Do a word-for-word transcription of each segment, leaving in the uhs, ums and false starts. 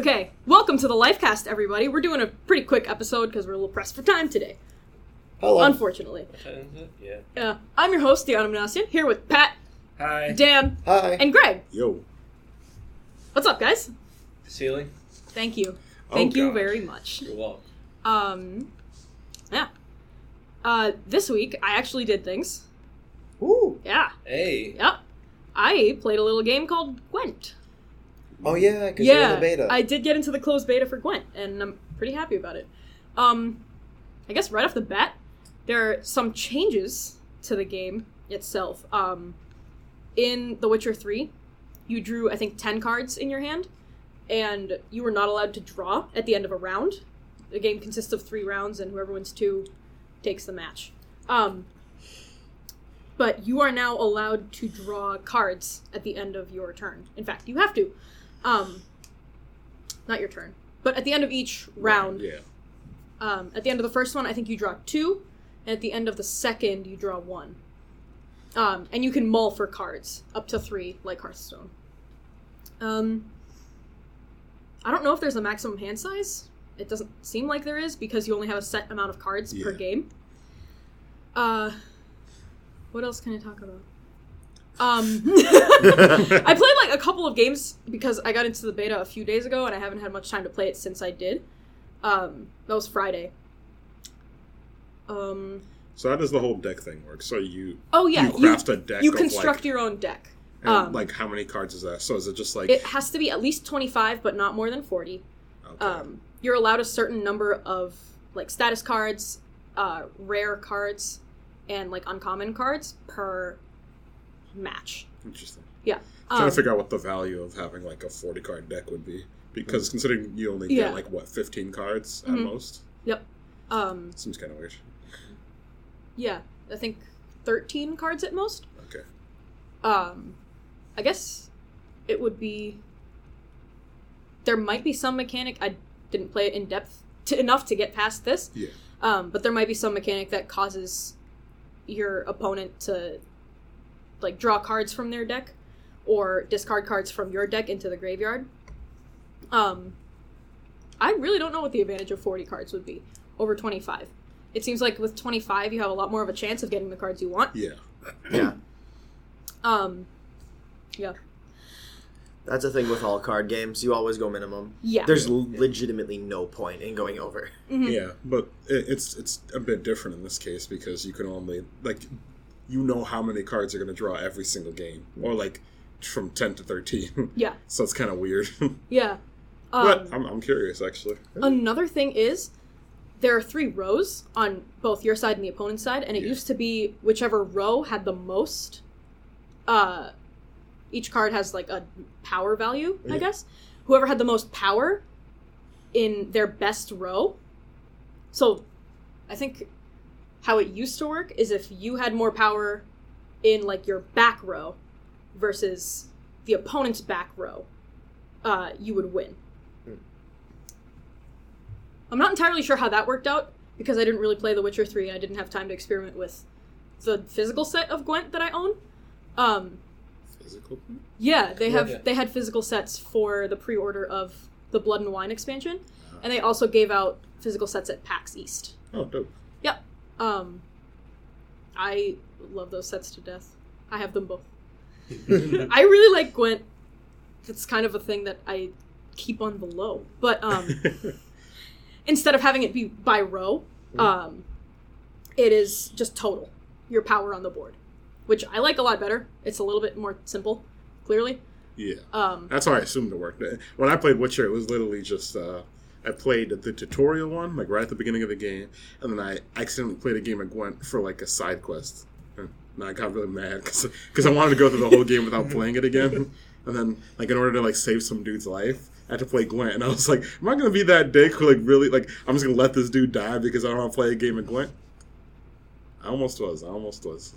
Okay, welcome to the Lifecast, everybody. We're doing a pretty quick episode because we're a little pressed for time today. Hello. Unfortunately. What time is it? Yeah. Yeah. I'm your host, the Autumnasian, here with Pat, Hi. Dan, Hi. and Greg. Yo. What's up, guys? Ceiling? Thank you. Oh, Thank you God. very much. You're welcome. Um, yeah. Uh, this week, I actually did things. Ooh. Yeah. Hey. Yep. I played a little game called Gwent. Oh yeah, because you're in Yeah, the beta. I did get into the closed beta for Gwent, and I'm pretty happy about it. Um, I guess right off the bat, there are some changes to the game itself. Um, in The Witcher three, you drew, I think, ten cards in your hand, and you were not allowed to draw at the end of a round. The game consists of three rounds, and whoever wins two takes the match. Um, but you are now allowed to draw cards at the end of your turn. In fact, you have to. Um, not your turn, but at the end of each round, Yeah. um, at the end of the first one, I think you draw two, and at the end of the second, you draw one. Um, and you can mull for cards, up to three, like Hearthstone. Um, I don't know if there's a maximum hand size. It doesn't seem like there is, because you only have a set amount of cards Yeah. per game. Uh, what else can I talk about? Um, I played like a couple of games because I got into the beta a few days ago and I haven't had much time to play it since I did. Um, that was Friday. Um, So how does the whole deck thing work? So you oh yeah, you craft a deck you of construct like, your own deck. and um, like how many cards is that? So is it just like It has to be at least twenty-five, but not more than forty. okay. Um, you're allowed a certain number of like status cards, uh, rare cards, and like uncommon cards per match. Interesting. Yeah. I'm trying Um, to figure out what the value of having like a forty card deck would be. Because considering you only Yeah. get like what, fifteen cards at Mhm. most? Yep. Um, Seems kinda weird. yeah, I think thirteen cards at most. Okay. Um, I guess it would be. There might be some mechanic. I didn't play it in depth to, enough to get past this. Yeah. Um, but there might be some mechanic that causes your opponent to, like, draw cards from their deck, or discard cards from your deck into the graveyard. Um, I really don't know what the advantage of forty cards would be over twenty-five. It seems like with twenty-five, you have a lot more of a chance of getting the cards you want. Yeah. Yeah. Um, yeah. That's the thing with all card games. You always go minimum. Yeah. There's l- legitimately no point in going over. Mhm. Yeah. But it, it's it's a bit different in this case because you can only like you know how many cards are gonna draw every single game. Or like from ten to thirteen. Yeah. So it's kinda weird. Yeah. Um, but I'm I'm curious actually. Another thing is, there are three rows on both your side and the opponent's side, and it Yeah. used to be whichever row had the most. Uh, each card has like a power value, I Yeah. guess. Whoever had the most power in their best row. So, I think how it used to work is if you had more power in like your back row versus the opponent's back row, uh, you would win. I'm not entirely sure how that worked out, because I didn't really play The Witcher three and I didn't have time to experiment with the physical set of Gwent that I own. Um, Physical? yeah, they have Yeah. they had physical sets for the pre-order of the Blood and Wine expansion, and they also gave out physical sets at PAX East. Oh dope. Yep. Um, I love those sets to death. I have them both. I really like Gwent. It's kind of a thing that I keep on the low, but um. Instead of having it be by row, um, it is just total, your power on the board, which I like a lot better. It's a little bit more simple, clearly. Yeah. Um, That's how I assumed it worked. When I played Witcher, it was literally just, uh, I played the tutorial one, like right at the beginning of the game, and then I accidentally played a game of Gwent for like a side quest. And I got really mad because I wanted to go through the whole game without playing it again. And then, like, in order to, like, save some dude's life, I had to play Gwent. And I was like, am I going to be that dick who, like, really, like, I'm just going to let this dude die because I don't want to play a game of Gwent? I almost was. I almost was.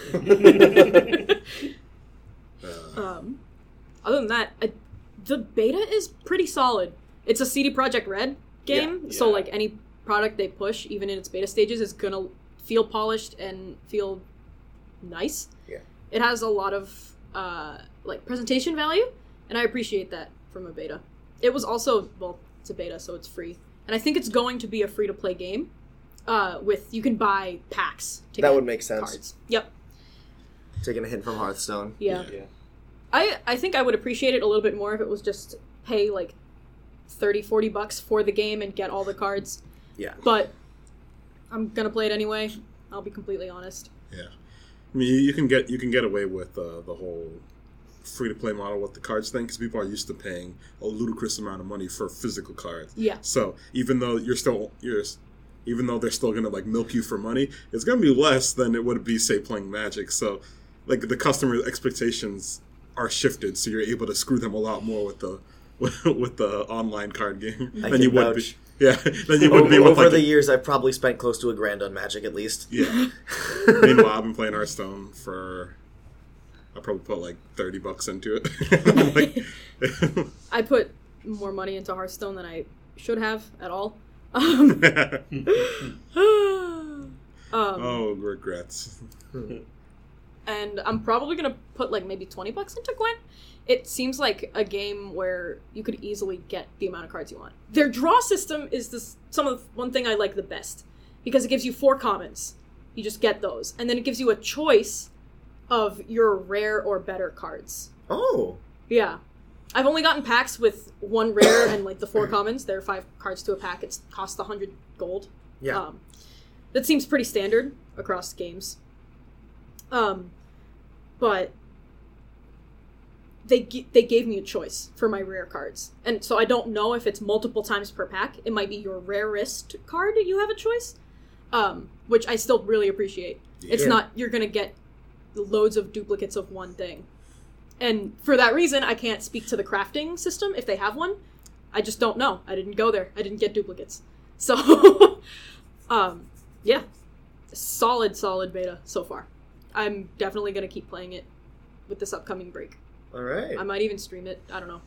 uh, um, other than that, I, the beta is pretty solid. It's a C D Projekt Red game, Yeah. so, Yeah. like, any product they push, even in its beta stages, is going to feel polished and feel nice. Yeah. It has a lot of, uh, like, presentation value, and I appreciate that from a beta. it was also, well, it's a beta, so it's free. And I think it's going to be a free-to-play game uh, with, you can buy packs to That get would make sense. cards. Yep. Taking a hint from Hearthstone. Yeah. Yeah. I, I think I would appreciate it a little bit more if it was just pay, like, thirty, forty bucks for the game and get all the cards. Yeah. But I'm going to play it anyway. I'll be completely honest. Yeah, I mean, you can get you can get away with uh, the whole free to play model with the cards thing because people are used to paying a ludicrous amount of money for physical cards. Yeah. So even though you're still you're even though they're still gonna like milk you for money, it's gonna be less than it would be say playing Magic. So like the customer expectations are shifted, so you're able to screw them a lot more with the with the online card game I than can you would vouch. be. Yeah, then you would Over, be with over like the a- years, I've probably spent close to a grand on Magic at least. Yeah. Meanwhile, I've been playing Hearthstone for. I probably put like thirty bucks into it. I'm like, I put more money into Hearthstone than I should have at all. Um, um, oh, regrets. and I'm probably gonna put like maybe twenty bucks into Gwent. It seems like a game where you could easily get the amount of cards you want. Their draw system is this some of the, one thing I like the best because it gives you four commons. You just get those, and then it gives you a choice of your rare or better cards. Oh. Yeah, I've only gotten packs with one rare and like the four commons. There are five cards to a pack. It costs a hundred gold. Yeah. Um, that seems pretty standard across games. Um, but they g- they gave me a choice for my rare cards, and so I don't know if it's multiple times per pack. It might be your rarest card you have a choice, um, which I still really appreciate. It's Yeah. not you're gonna get loads of duplicates of one thing, and for that reason, I can't speak to the crafting system if they have one. I just don't know. I didn't go there. I didn't get duplicates, so um, yeah, solid solid beta so far. I'm definitely gonna keep playing it with this upcoming break. All right. I might even stream it. I don't know.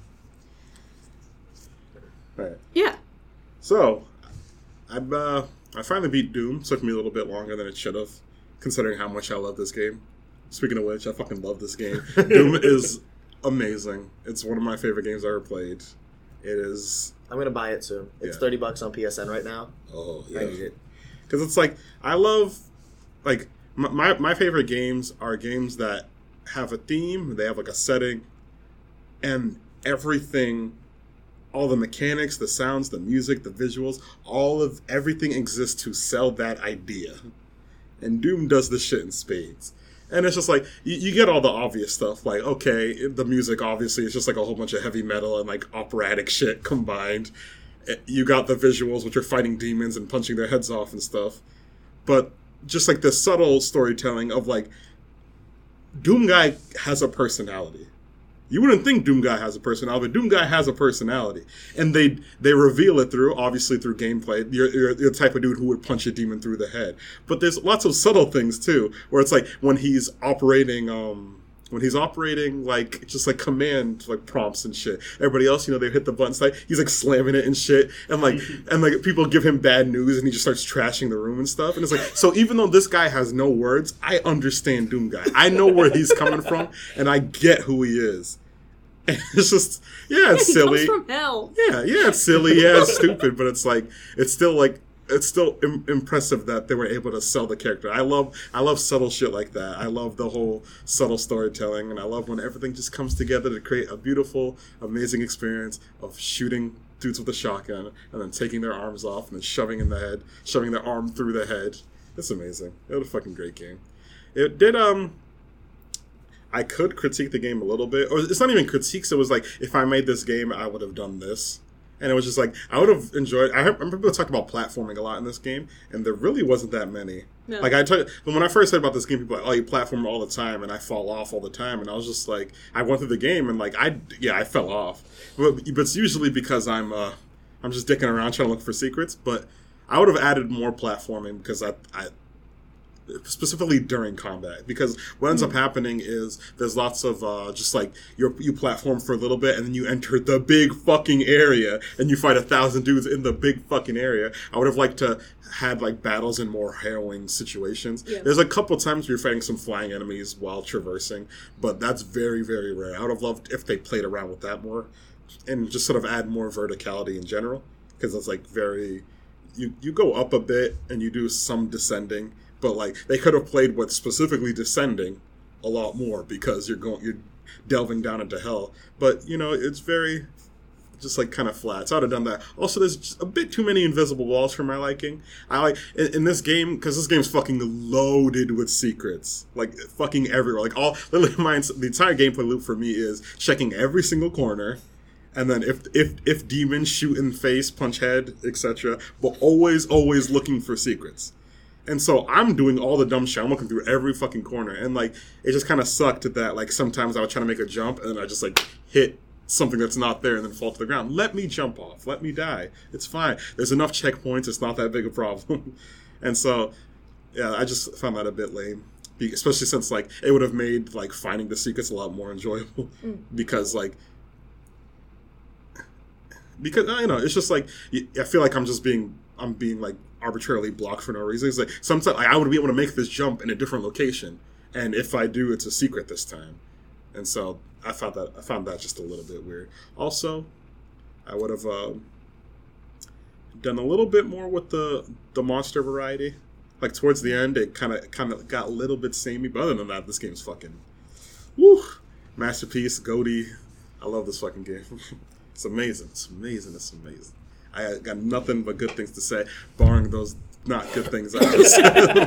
Right. Yeah. So, I'm, uh, I finally beat Doom. Took me a little bit longer than it should have, considering how much I love this game. Speaking of which, I fucking love this game. Doom is amazing. It's one of my favorite games I ever played. It is. I'm gonna buy it soon. It's Yeah. thirty bucks on P S N right now. Oh I need yeah. it. Because it's like I love, like my, my my favorite games are games that have a theme. They have like a setting, and everything. All the mechanics, the sounds, the music, the visuals, all of everything exists to sell that idea. And Doom does this shit in spades. And it's just like, you, you get all the obvious stuff, like, okay, the music obviously is just like a whole bunch of heavy metal and like operatic shit combined. You got the visuals, which are fighting demons and punching their heads off and stuff. But just like the subtle storytelling of like, Doom Guy has a personality. You wouldn't think Doom Guy has a personality, but Doom Guy has a personality. And they they reveal it through, obviously through gameplay. You're, you're, you're the type of dude who would punch a demon through the head. But there's lots of subtle things, too, where it's like when he's operating, um, when he's operating, like, just like command, like, prompts and shit. Everybody else, you know, they hit the buttons, like, he's like slamming it and shit. And like, and like, people give him bad news and he just starts trashing the room and stuff. And it's like, so even though this guy has no words, I understand Doom Guy. I know where he's coming from and I get who he is. And it's just, yeah, it's He silly. comes from hell. Yeah, yeah, it's silly. Yeah, it's stupid, but it's like it's still like it's still Im- impressive that they were able to sell the character. I love, I love subtle shit like that. I love the whole subtle storytelling, and I love when everything just comes together to create a beautiful, amazing experience of shooting dudes with a shotgun and then taking their arms off and then shoving in the head, shoving their arm through the head. It's amazing. It was a fucking great game. It did um. I could critique the game a little bit, or it's not even critiques. It was like, if I made this game, I would have done this. And it was just like, I would have enjoyed, I remember people talk about platforming a lot in this game, and there really wasn't that many. No. Like, I told, when I first heard about this game, people were like, oh, you platform all the time, and I fall off all the time. And I was just like, I went through the game, and like, I, yeah, I fell off. But, but it's usually because I'm, uh, I'm just dicking around trying to look for secrets, but I would have added more platforming because I, I specifically during combat, because what ends up happening is there's lots of uh, just like you you platform for a little bit and then you enter the big fucking area and you fight a thousand dudes in the big fucking area. I would have liked to had like battles in more harrowing situations. Yeah. There's a couple times where you're fighting some flying enemies while traversing, but that's very very rare. I would have loved if they played around with that more. and just sort of add more verticality in general, because it's like very you you go up a bit and you do some descending, but like they could have played with specifically descending a lot more, because you're going you're delving down into hell. But you know, it's very just like kind of flat. So I'd have done that. Also, there's just a bit too many invisible walls for my liking. I like in, in this game, because this game's fucking loaded with secrets, like fucking everywhere. Like all literally, my the entire gameplay loop for me is checking every single corner, and then if if if demons shoot in face, punch head, et cetera. But always, always looking for secrets. And so I'm doing all the dumb shit. I'm looking through every fucking corner, and like it just kind of sucked that like sometimes I would try to make a jump, and then I just like hit something that's not there and then fall to the ground. Let me jump off. Let me die. It's fine. There's enough checkpoints. It's not that big a problem. And so, yeah, I just found that a bit lame, especially since like it would have made like finding the secrets a lot more enjoyable, mm. because like because you know it's just like I feel like I'm just being I'm being like arbitrarily blocked for no reason. It's like sometimes like, I would be able to make this jump in a different location, and if I do, it's a secret this time. And so I found that I found that just a little bit weird. Also, I would have uh, done a little bit more with the the monster variety. Like towards the end, it kind of kind of got a little bit samey. But other than that, this game's fucking woo masterpiece. Goaty. I love this fucking game. It's amazing. It's amazing. It's amazing. I got nothing but good things to say, barring those not good things I just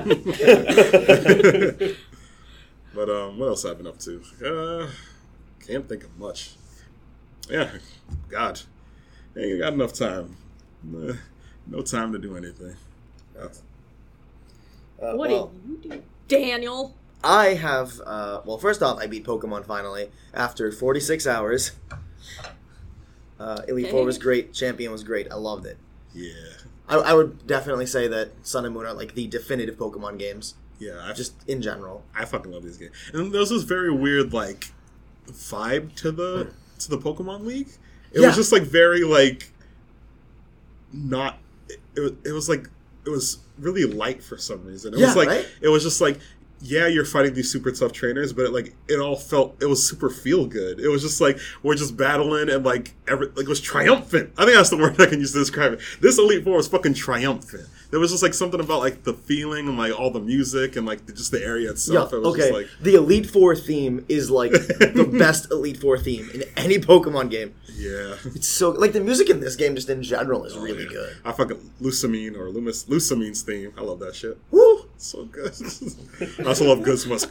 said. But um, what else have I been up to? Uh, can't think of much. Yeah, God, I ain't got enough time. Uh, no time to do anything. Yeah. Uh, what well, do you do, Daniel? I have, uh, well, first off, I beat Pokemon finally after forty-six hours. Uh, Elite Okay. Four was great. Champion was great. I loved it. Yeah. I, I would definitely say that Sun and Moon are like the definitive Pokemon games, Yeah, I just in general. I fucking love these games. And there's this very weird like vibe to the to the Pokemon League. It Yeah. was just like very like not. It, it was it was like it was really light for some reason. It Yeah, was like right? it was just like. Yeah, you're fighting these super tough trainers, but it, like it all felt it was super feel good. It was just like we're just battling and like every like it was triumphant. I think that's the word I can use to describe it. This Elite Four was fucking triumphant. There was just like something about like the feeling and like all the music and like the, just the area Yeah, itself. It was okay. just like The Elite Four theme is like the best Elite Four theme in any Pokemon game. yeah. It's so like the music in this game just in general is Oh, really yeah. good. I fucking Lusamine or Lumis Lusamine's theme. I love that shit. Woo! So good. I also love good smells.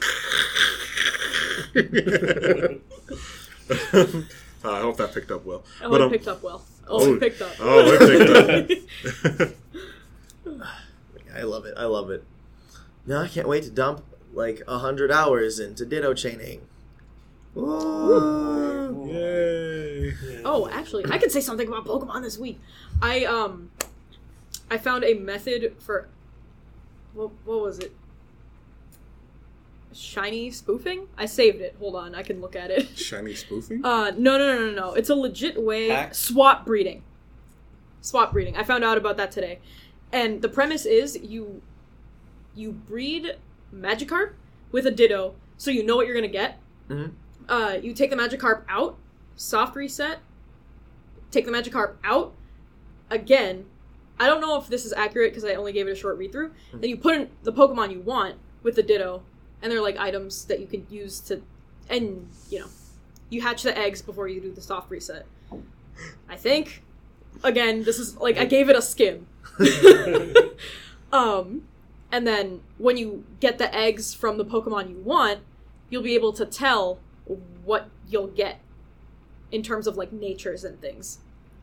uh, I hope that picked up well. Oh, But, it um, picked up well. Oh, it picked up. Oh, it picked up. I love it. I love it. No, I can't wait to dump like a hundred hours into Ditto chaining. Woo! Yay. Oh, actually, I can say something about Pokemon this week. I um, I found a method for what what was it? Shiny spoofing? I saved it. Hold on, I can look at it. Shiny spoofing? Uh, no, no, no, no, no. It's a legit way. Hack? Swap breeding. Swap breeding. I found out about that today, and the premise is you you breed Magikarp with a Ditto, so you know what you're gonna get. Mm-hmm. Uh, you take the Magikarp out, soft reset. Take the Magikarp out again. I don't know if this is accurate because I only gave it a short read through. Mm-hmm. Then you put in the Pokemon you want with the Ditto. And they're like items that you can use to, and you know, you hatch the eggs before you do the soft reset. I think. Again, this is like I gave it a skim. um, and then when you get the eggs from the Pokemon you want, you'll be able to tell what you'll get in terms of like natures and things.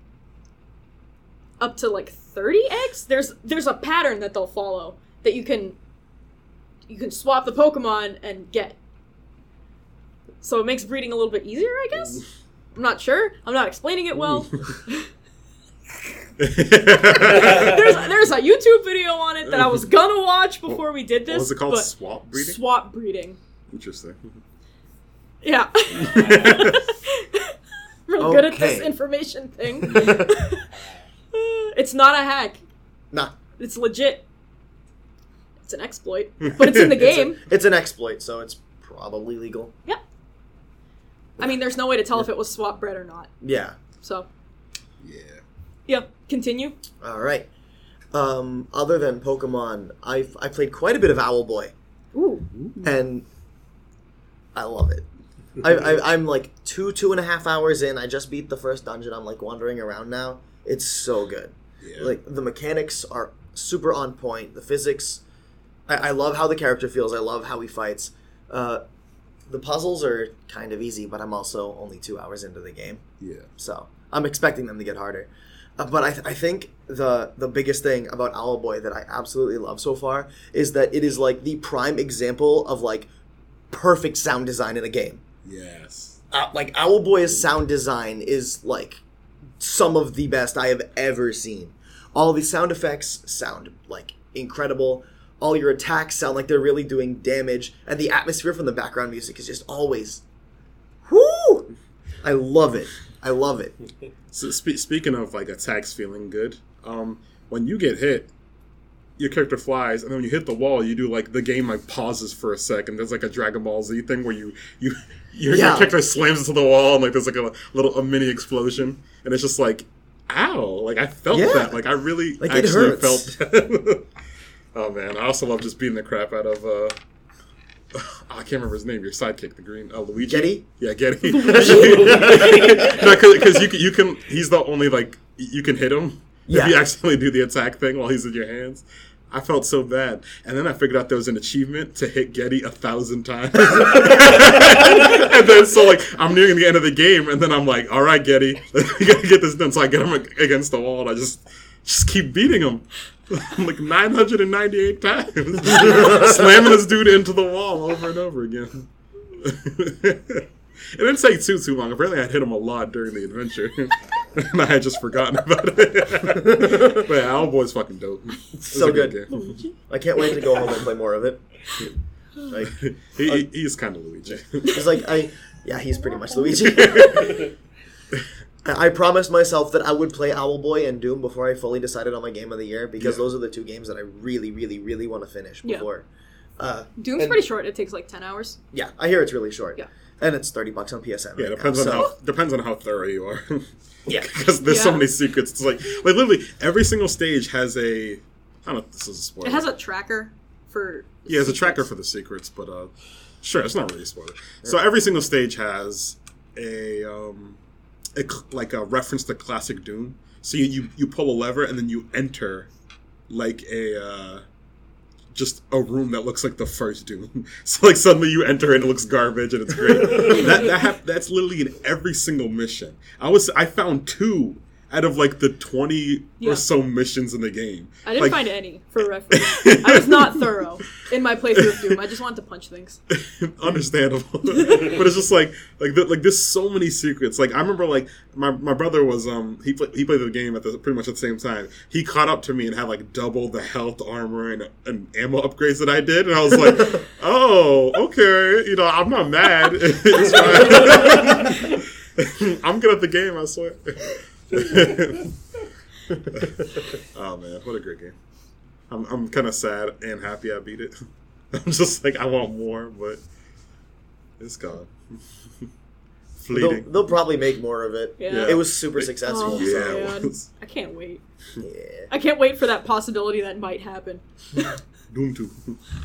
Up to like thirty eggs. There's there's a pattern that they'll follow that you can. You can swap the Pokemon and get. So it makes breeding a little bit easier, I guess? I'm not sure. I'm not explaining it well. there's, there's a YouTube video on it that I was gonna watch before we did this. What was it called? but Swap breeding? Swap breeding. Interesting. Yeah. Real good at this Okay. information thing. It's not a hack. Nah, It's legit. It's an exploit. But it's in the it's, game. a, it's an exploit, so it's probably legal. Yep. I mean, there's no way to tell if it was swap bred or not. Yeah. So, Yeah. yeah, continue. All right. Um, other than Pokemon, I've I played quite a bit of Owlboy, Ooh. and I love it. I, I I'm like two two and a half hours in. I just beat the first dungeon. I'm like wandering around now. It's so good. Yeah. Like the mechanics are super on point. The physics, I, I love how the character feels. I love how he fights. Uh, the puzzles are kind of easy, but I'm also only two hours into the game, Yeah. so I'm expecting them to get harder. Uh, but I, th- I think the the biggest thing about Owlboy that I absolutely love so far is that it is like the prime example of like perfect sound design in a game. Yes. Uh, like Owlboy's sound design is like some of the best I have ever seen. All the sound effects sound like incredible. All your attacks sound like they're really doing damage, and the atmosphere from the background music is just always, whoo! I love it. I love it. So spe- speaking of like attacks feeling good, um, when you get hit, your character flies, and then when you hit the wall, you do like the game like pauses for a second. There's like a Dragon Ball Z thing where you you your, Yeah. your character slams into the wall, and like there's like a little a mini explosion, and it's just like, ow! Like I felt Yeah. that. Like I really Like, it actually hurts. felt that. Oh man, I also love just beating the crap out of. Uh, I can't remember his name. Your sidekick, the green uh, Luigi. Getty? Yeah, Getty. No, because you can, you can. He's the only like you can hit him Yeah. if you accidentally do the attack thing while he's in your hands. I felt so bad, and then I figured out there was an achievement to hit Getty a thousand times. And then so like I'm nearing the end of the game, and then I'm like, all right, Getty, you gotta get this done. So I get him against the wall, and I just just keep beating him. Like nine hundred ninety-eight times. Slamming this dude into the wall over and over again. It didn't take too, too long. Apparently I hit him a lot during the adventure. And I had just forgotten about it. But yeah, Owlboy's fucking dope. It's So a good. game. I can't wait to go home and play more of it. Like, He, he, he's kind of Luigi. he's like, I, yeah, he's pretty much Luigi. I promised myself that I would play Owlboy and Doom before I fully decided on my game of the year, because Yeah. those are the two games that I really, really, really want to finish Yeah. before. Uh, Doom's and- pretty short. It takes like ten hours. Yeah, I hear it's really short. Yeah. And it's thirty bucks on P S N. Yeah, right depends now, on so- how depends on how thorough you are. Yeah. Because there's so Yeah. many secrets. It's like like literally every single stage has a I don't know if this is a spoiler. It has a tracker for. Yeah, there's a tracker for the secrets, but uh, sure, it's not really a spoiler. So every single stage has a um, a, cl- like a reference to classic Doom. So you, you you pull a lever and then you enter like a uh, just a room that looks like the first Doom. So like suddenly you enter and it looks garbage and it's great. that that hap- that's literally in every single mission. I was I found two out of like the twenty Yeah. or so missions in the game. I didn't Like- find any for reference. I was not thorough in my playthrough of Doom. I just wanted to punch things. Understandable. But it's just like like the, like there's so many secrets. Like I remember like my, my brother was um he played he played the game at the pretty much at the same time. He caught up to me and had like double the health, armor, and, and ammo upgrades that I did, and I was like, oh, okay, you know, I'm not mad. It's fine. I'm good at the game, I swear. Oh man, what a great game. I'm I'm kind of sad and happy I beat it. I'm just like I want more, but it's gone. They'll, Fleeting. they'll probably make more of it. Yeah. It was super successful. Oh, Yeah, so, it man. was. I can't wait. yeah. I can't wait for that possibility that might happen. Doom two.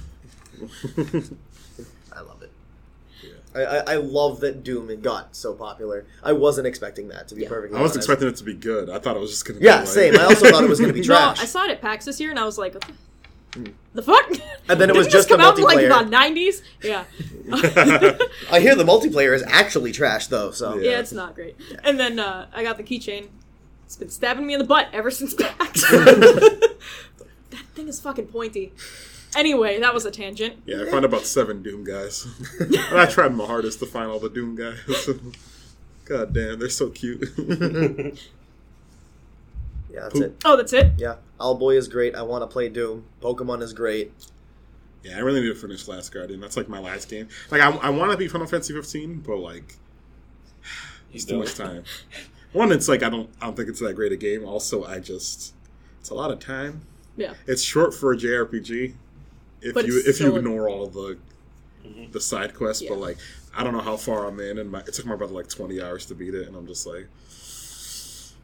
I love it. Yeah. I, I, I love that Doom got so popular. I wasn't expecting that, to be Yeah. perfectly I was honest. expecting it to be good. I thought it was just gonna. Yeah, be like, same. I also thought it was going to be No, trash. I saw it at PAX this year, and I was like, what the, the fuck? And then it was Didn't just this the come out in like multiplayer. the nineties? Yeah. I hear the multiplayer is actually trash, though. So Yeah. Yeah, it's not great. And then uh, I got the keychain. It's been stabbing me in the butt ever since PAX. That thing is fucking pointy. Anyway, that was a tangent. Yeah, I found about seven Doom guys. And I tried my hardest to find all the Doom guys. God damn, they're so cute. yeah, that's Poop. it. Oh, that's it? Yeah, Owlboy is great. I want to play Doom. Pokemon is great. Yeah, I really need to finish Last Guardian. That's like my last game. Like, I, I want to beat Final Fantasy fifteen, but like, it's too don't. much time. One, it's like I don't, I don't think it's that great a game. Also, I just, it's a lot of time. Yeah. It's short for a J R P G. If But you it's if you still a- ignore all the Mhm. the side quests, Yeah. but like I don't know how far I'm in, and my, it took my brother like twenty hours to beat it, and I'm just like,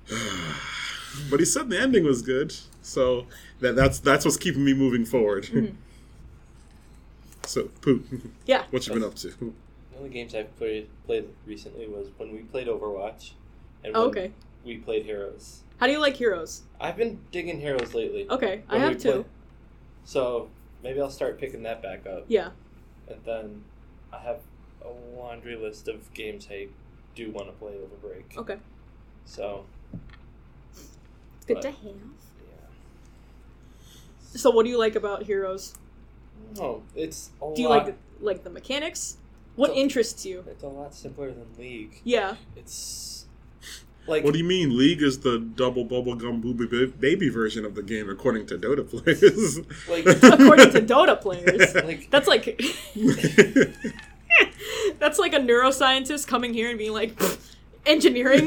But he said the ending was good, so that that's that's what's keeping me moving forward. Mhm. So, Poot, Yeah. what you been up to? The only games I've played played recently was when we played Overwatch, and Oh, when okay. we played Heroes. How do you like Heroes? I've been digging Heroes lately. Okay, I when we have too. play- So maybe I'll start picking that back up. Yeah. And then I have a laundry list of games I do want to play over break. Okay. So It's good But- to have. yeah. So, what do you like about Heroes? No, it's a Do you lot. like like the mechanics? What So- interests you? It's a lot simpler than League. Yeah. It's like What do you mean? League is the double bubblegum booby ba- baby version of the game, according to Dota players. like According to Dota players, like that's like that's like a neuroscientist coming here and being like, engineering.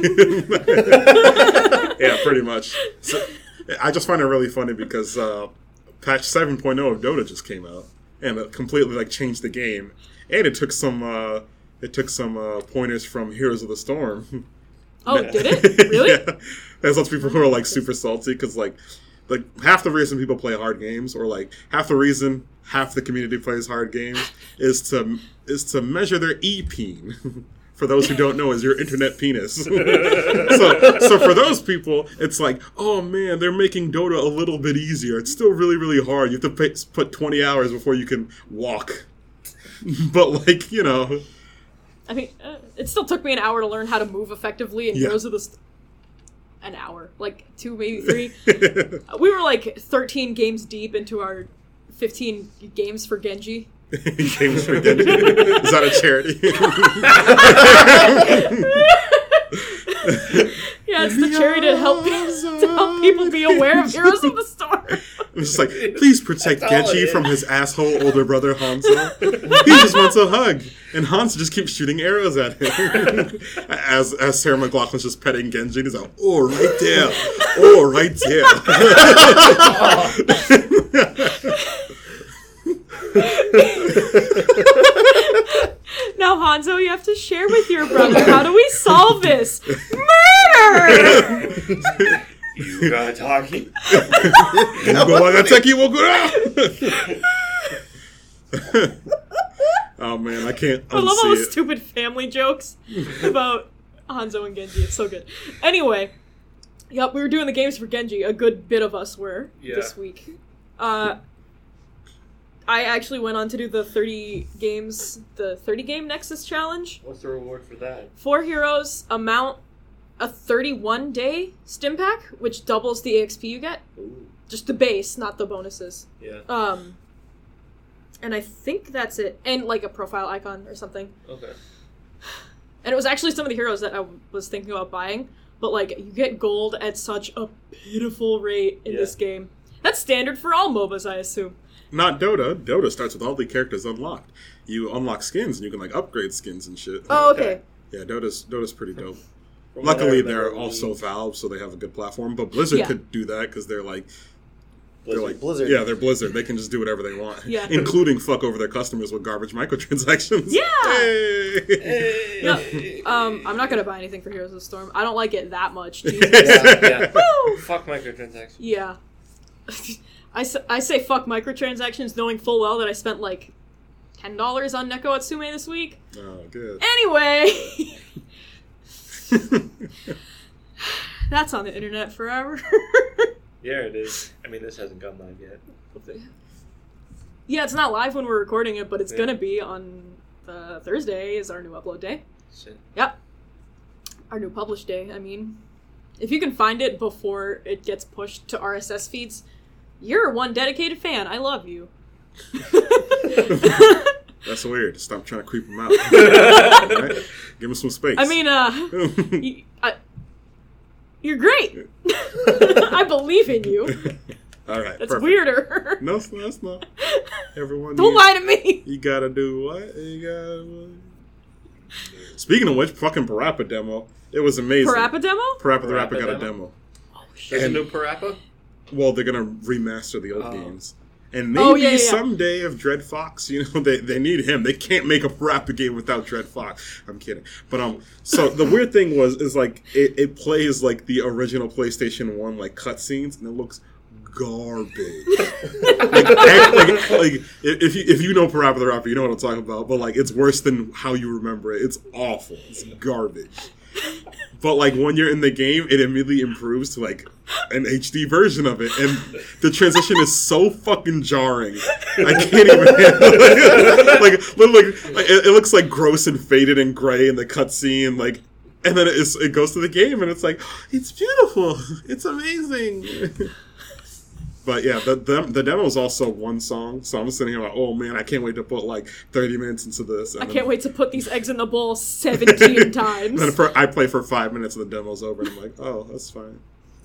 Yeah, pretty much. So, I just find it really funny because uh, patch seven point oh of Dota just came out and it completely like changed the game, and it took some uh, it took some uh, pointers from Heroes of the Storm. Oh, did it? Really? Yeah. There's lots of people who are like super salty because like like half the reason people play hard games, or like half the reason half the community plays hard games, is to is to measure their e-peen. For those who don't know, is your internet penis. so, so for those people, it's like, oh man, they're making Dota a little bit easier. It's still really, really hard. You have to pay, put twenty hours before you can walk. But like, you know, I mean, uh, it still took me an hour to learn how to move effectively in Yeah. Heroes of the St- an hour, like two, maybe three. We were like thirteen games deep into our fifteen games for Genji. Games for Genji. Is that a charity? Yeah, it's the charity to help to help people be aware of Heroes of the Storm. It's just like, please protect That's all Genji it from is. his asshole older brother Hanzo. He just wants a hug, and Hanzo just keeps shooting arrows at him. as as Sarah McLachlan's just petting Genji, and he's like, "Oh, right there, oh, right there." Now, Hanzo, you have to share with your brother. How do we solve this? Murder! you got talking. Oh man, I can't I love all unsee the it. stupid family jokes about Hanzo and Genji. It's so good. Anyway, yep, we were doing the games for Genji. A good bit of us were Yeah. this week. Uh, I actually went on to do the thirty games, the thirty game Nexus challenge. What's the reward for that? Four heroes amount a thirty-one day stim pack, which doubles the A X P you get. Ooh. Just the base, not the bonuses. Yeah. Um, and I think that's it. And like a profile icon or something. Okay. And it was actually some of the heroes that I was thinking about buying. But like, you get gold at such a pitiful rate in Yeah. this game. That's standard for all MOBAs, I assume. Not Dota. Dota starts with all the characters unlocked. You unlock skins and you can like upgrade skins and shit. Oh, okay. Okay. Yeah, Dota's Dota's pretty dope. From what I Luckily, remember, they're we- also Valve, so they have a good platform. But Blizzard Yeah. could do that because they're like, they're like, Blizzard. yeah, they're Blizzard. They can just do whatever they want, Yeah. including fuck over their customers with garbage microtransactions. Yeah! Hey! Hey. No, um, I'm not gonna buy anything for Heroes of the Storm. I don't like it that much. Jesus. Yeah, yeah. Woo! Fuck microtransactions. Yeah. I, s- I say fuck microtransactions knowing full well that I spent like ten dollars on Neko Atsume this week. Oh, good. Anyway, that's on the internet forever. Yeah, it is. I mean, this hasn't gone live yet. Yeah, it's not live when we're recording it, but it's Yeah. gonna be on uh, Thursday is our new upload day. Shit. Yep. Our new publish day, I mean. If you can find it before it gets pushed to R S S feeds, you're one dedicated fan. I love you. That's weird. Stop trying to creep them out. Right? Give them some space. I mean, uh, you, I, you're great. I believe in you. all right. That's perfect. weirder. No, it's not. It's not. Everyone. Don't you, lie to me. You gotta do what? You gotta. Speaking of which, fucking Parappa demo. It was amazing. Parappa demo? Parappa the Rapper Parappa got a demo? demo. Oh, shit. There's And- a new Parappa? Well, they're gonna remaster the old Oh. games. And maybe Oh, yeah, yeah, yeah. someday if Dread Fox, you know, they, they need him. They can't make a rapid game without Dread Fox. I'm kidding. But um, so the weird thing was is like it, it plays like the original PlayStation One like cutscenes, and it looks garbage. like, act- like, like if you if you know Parappa the Rapper, you know what I'm talking about. But like it's worse than how you remember it. It's awful. It's garbage. But like when you're in the game, it immediately improves to like an H D version of it, and the transition is so fucking jarring. I can't even handle it. like, literally, like it, it looks like gross and faded and gray in the cutscene, like, and then it, is, it goes to the game, and it's like, it's beautiful, it's amazing. But yeah, the, the the demo is also one song, so I'm sitting here like, oh man, I can't wait to put like thirty minutes into this. And I then, can't wait to put these eggs in the bowl seventeen times. And then for, I play for five minutes and the demo's over, and I'm like, oh, that's fine.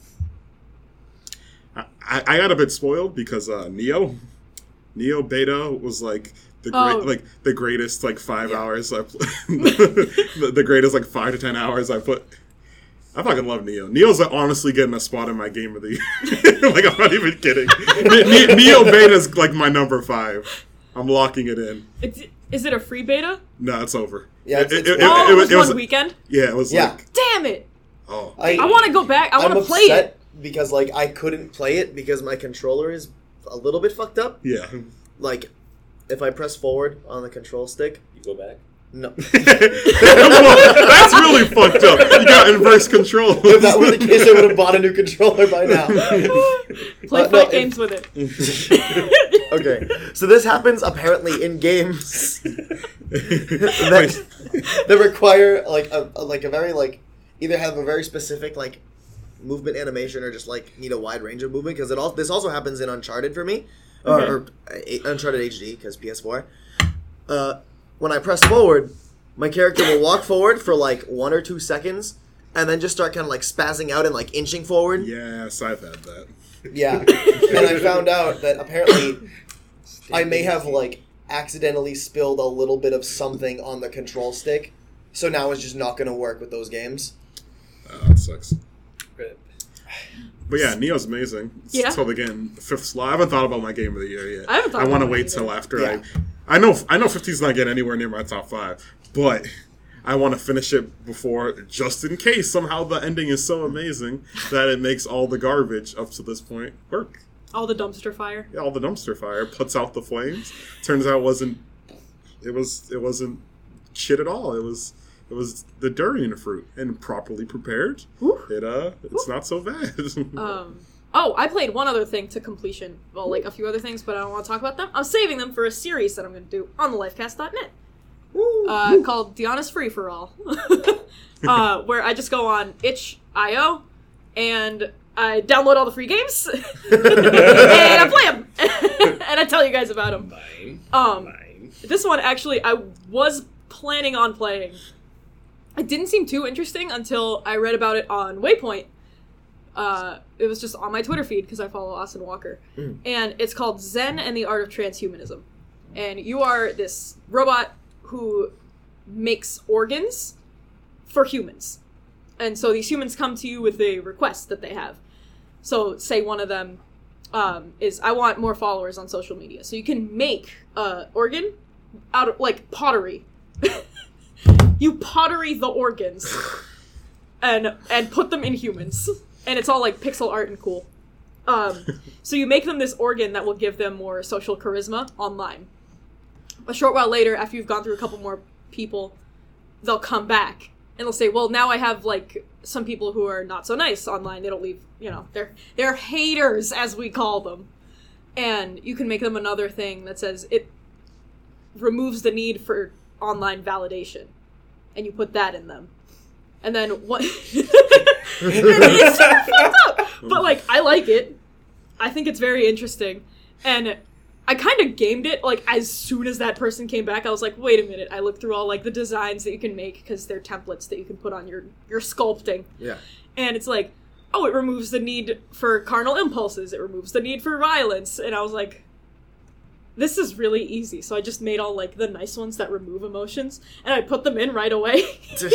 I, I, I got a bit spoiled because uh, Neo, Neo Beta was like the great, Oh. like the greatest like five Yeah. hours I pl- the, the greatest like five to ten hours I put. I fucking love Neo. Neo's like, honestly getting a spot in my game of the year. Like, I'm not even kidding. Ne- Ne- Neo Beta's like my number five. I'm locking it in. It's, is it a free beta? No, it's over. Yeah, it's- It- it's- it- it- Oh, it it was it one weekend? Yeah, it was Yeah. like, Damn it! oh. I, I want to go back. I want I'm to play upset it. because like I couldn't play it because my controller is a little bit fucked up. Yeah. Like, if I press forward on the control stick, You go back. no. Well, that's really fucked up. You got inverse control. If that were the case, I would have bought a new controller by now. Play Uh, no, fight if- games with it. Okay, so this happens apparently in games that, that require like a, a like a very like either have a very specific like movement animation or just like need a wide range of movement because it all this also happens in Uncharted for me Okay. or, or uh, Uncharted H D because P S four. Uh, when I press forward, my character will walk forward for like one or two seconds and then just start kind of like spazzing out and like inching forward. Yes, I've had that. Yeah, and I found out that apparently I may have like accidentally spilled a little bit of something on the control stick, so now it's just not going to work with those games. Oh, that sucks. Rip. But yeah, Neo's amazing. It's Yeah. Till again, fifth slot. I haven't thought about my game of the year yet. I haven't thought I want to about it wait either. till after Yeah. I. I know. I know. fifteen's not getting anywhere near my top five, but I want to finish it before, just in case somehow the ending is so amazing that it makes all the garbage up to this point work. All the dumpster fire. Yeah, all the dumpster fire puts out the flames. Turns out it wasn't. It was. It wasn't shit at all. It was. It was the durian fruit, and properly prepared. Woo. It uh. It's not so bad. Um. Oh, I played one other thing to completion. Well, like a few other things, but I don't want to talk about them. I'm saving them for a series that I'm going to do on the lifecast dot net. Uh, called Diana's Free for All, uh, where I just go on itch dot i o and I download all the free games and I play them and I tell you guys about them. Mine. Um, Mine. this one actually I was planning on playing. It didn't seem too interesting until I read about it on Waypoint. Uh, it was just on my Twitter feed because I follow Austin Walker, Mm. and it's called Zen and the Art of Transhumanism. And you are this robot who makes organs for humans. And so these humans come to you with a request that they have. So say one of them um, is, I want more followers on social media. So you can make an organ out of, like, pottery. You pottery the organs and and put them in humans. And it's all, like, pixel art and cool. Um, so you make them this organ that will give them more social charisma online. A short while later, after you've gone through a couple more people, they'll come back and they'll say, well, now I have like some people who are not so nice online. They don't leave, you know, they're they're haters, as we call them. And you can make them another thing that says it removes the need for online validation. And you put that in them. And then what it's super fucked up. But like I like it. I think it's very interesting. And I kind of gamed it, like, as soon as that person came back, I was like, wait a minute. I looked through all, like, the designs that you can make, because they're templates that you can put on your, your sculpting. Yeah. And it's like, oh, it removes the need for carnal impulses. It removes the need for violence. And I was like, this is really easy. So I just made all, like, the nice ones that remove emotions, and I put them in right away.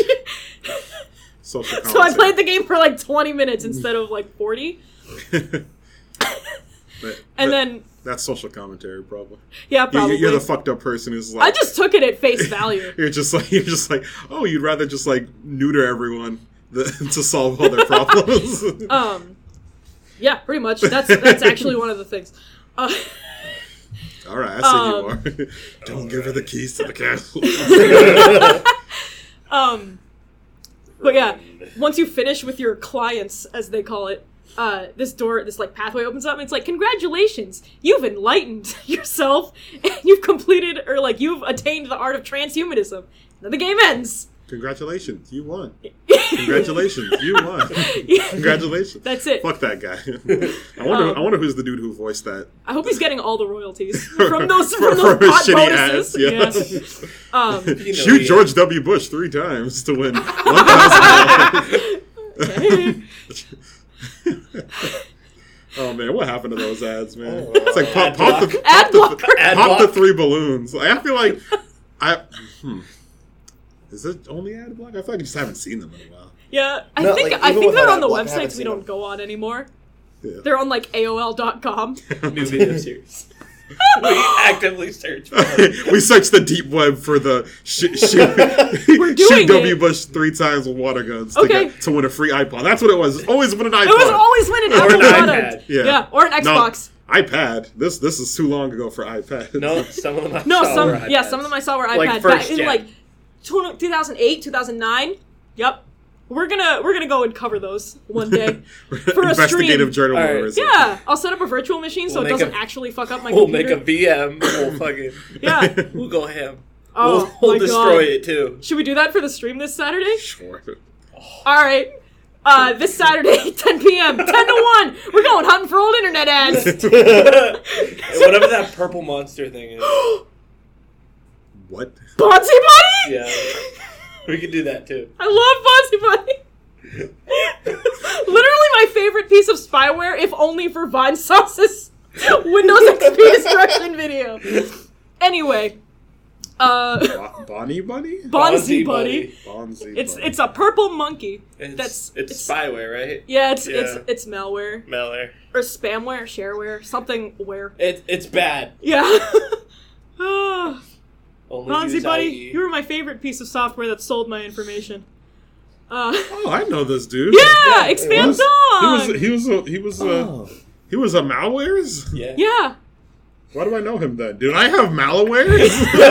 Social So I commentary. played the game for, like, twenty minutes instead of, like, forty. But- And but then... That's social commentary, probably. Yeah, You- probably. You're the fucked up person who's like. I just took it at face value. You're just like you're just like oh, you'd rather just like neuter everyone the, to solve all their problems. Um, yeah, pretty much. That's that's actually one of the things. Uh, All right, I see um, you are. Don't give her the keys to the castle. um, but yeah, once you finish with your clients, as they call it, uh, this door, this like pathway opens up, and it's like, congratulations, you've enlightened yourself, and you've completed, or like you've attained the art of transhumanism. Then the game ends. Congratulations, you won. Congratulations, you won. Yeah. Congratulations. That's it. Fuck that guy. I wonder. Um, I wonder who's the dude who voiced that. I hope he's getting all the royalties from those For- from those for his bot shitty bonuses. ads, yeah. Yeah. Um, You know Shoot he George W. Bush three times to win one thousand dollars. Oh man, what happened to those ads, man? Oh, It's like pop, ad pop block. the Ad pop the, blocker. Ad pop the block. three balloons. Like, I feel like I. Hmm. Is it only ad block? I feel like I just haven't seen them in a while. yeah, I No, think like, I even think they're without on the ad block, I haven't websites we seen don't them. go on anymore. Yeah. They're on like A O L dot com. New video series. We actively search for it. We searched the deep web for the shoot, shoot, We're doing shoot W. it. Bush three times with water guns to, Okay. get, to win a free iPod. That's what it was. It's always win an iPod. It was always when an Or Apple an product. iPad. Yeah. Yeah, or an No, Xbox. iPad. This this is too long ago for iPad. No, some of them I No, saw some were yeah, iPads. some of them I saw were iPad Like back first in gen. like two thousand eight, two thousand nine. Yep. We're gonna we're gonna go and cover those one day. For a Investigative stream. journalism. Yeah, I'll set up a virtual machine so We'll it make doesn't a- actually fuck up my We'll computer. make a V M. We'll fucking. Yeah. We'll go ham. Oh, we'll we'll my destroy God. it too. Should we do that for the stream this Saturday? Sure. All right. Uh, this Saturday, ten p.m., ten to one. We're going hunting for old internet ads. Whatever that purple monster thing is. What? Bonzi Buddy? Yeah. We could do that too. I love Bonzi Buddy. Literally my favorite piece of spyware, if only for Vinesauce's Windows X P destruction video. Anyway, uh, Bo- Bonnie Bunny? Bonzi Buddy. Bonzi It's Bunny. it's a purple monkey. It's, That's it's, it's- spyware, right? Yeah, it's Yeah. it's it's malware Malware. or spamware, shareware, something where. It, it's bad. Yeah. Ah. Only Bonzi use Buddy, I E. you were my favorite piece of software that sold my information. Uh, Oh, I know this dude. yeah, Yeah, He expand was, dog. he was he was a, he was a, Oh. he was a malwares? Yeah. Yeah. Why do I know him then? Did I have malwares?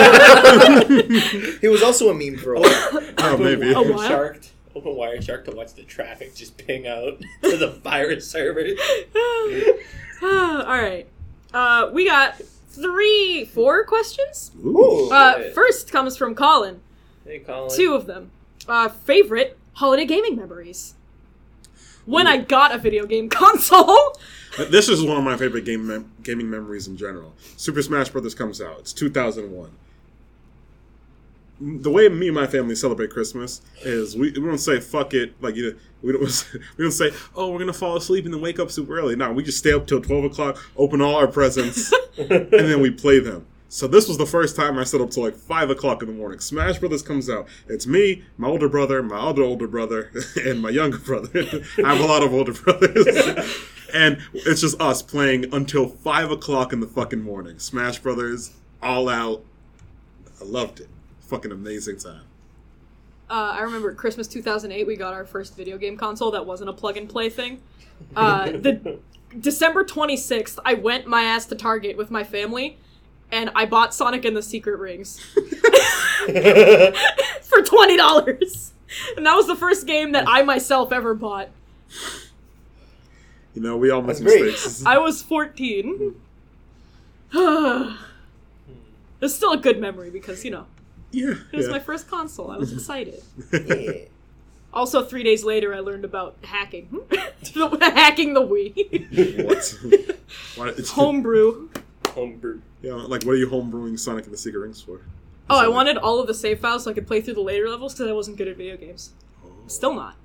He was also a meme for a while. Oh, maybe. A Open while? Shark. Open Wireshark to watch the traffic just ping out to the virus server. All right. Uh, we got three, four questions. Ooh. Uh, Shit. first comes from Colin. Hey, Colin. Two of them. Uh, favorite holiday gaming memories. When I got a video game console. This is one of my favorite game mem- gaming memories in general. Super Smash Brothers comes out. It's two thousand one. The way me and my family celebrate Christmas is we, we don't say fuck it, like you know, we don't we don't say oh we're gonna fall asleep and then wake up super early. No, we just stay up till twelve o'clock, open all our presents, and then we play them. So this was the first time I stayed up till like five o'clock in the morning. Smash Brothers comes out. It's me, my older brother, my other older brother, and my younger brother. I have a lot of older brothers. And it's just us playing until five o'clock in the fucking morning. Smash Brothers, all out. I loved it. Fucking amazing time. Uh, I remember Christmas two thousand eight, we got our first video game console that wasn't a plug-and-play thing. Uh, the December twenty-sixth, I went my ass to Target with my family, and I bought Sonic and the Secret Rings. For twenty dollars. And that was the first game that I myself ever bought. You know, we all make That's great. mistakes. I was fourteen. It's still a good memory because, you know, Yeah. it was yeah. my first console. I was excited. Yeah. Also, three days later, I learned about hacking. Hacking the Wii. What? Why, it's, Homebrew. Homebrew. Yeah, like, what are you homebrewing Sonic and the Secret Rings for? Oh, I Sonic. wanted all of the save files so I could play through the later levels because I wasn't good at video games. Still not.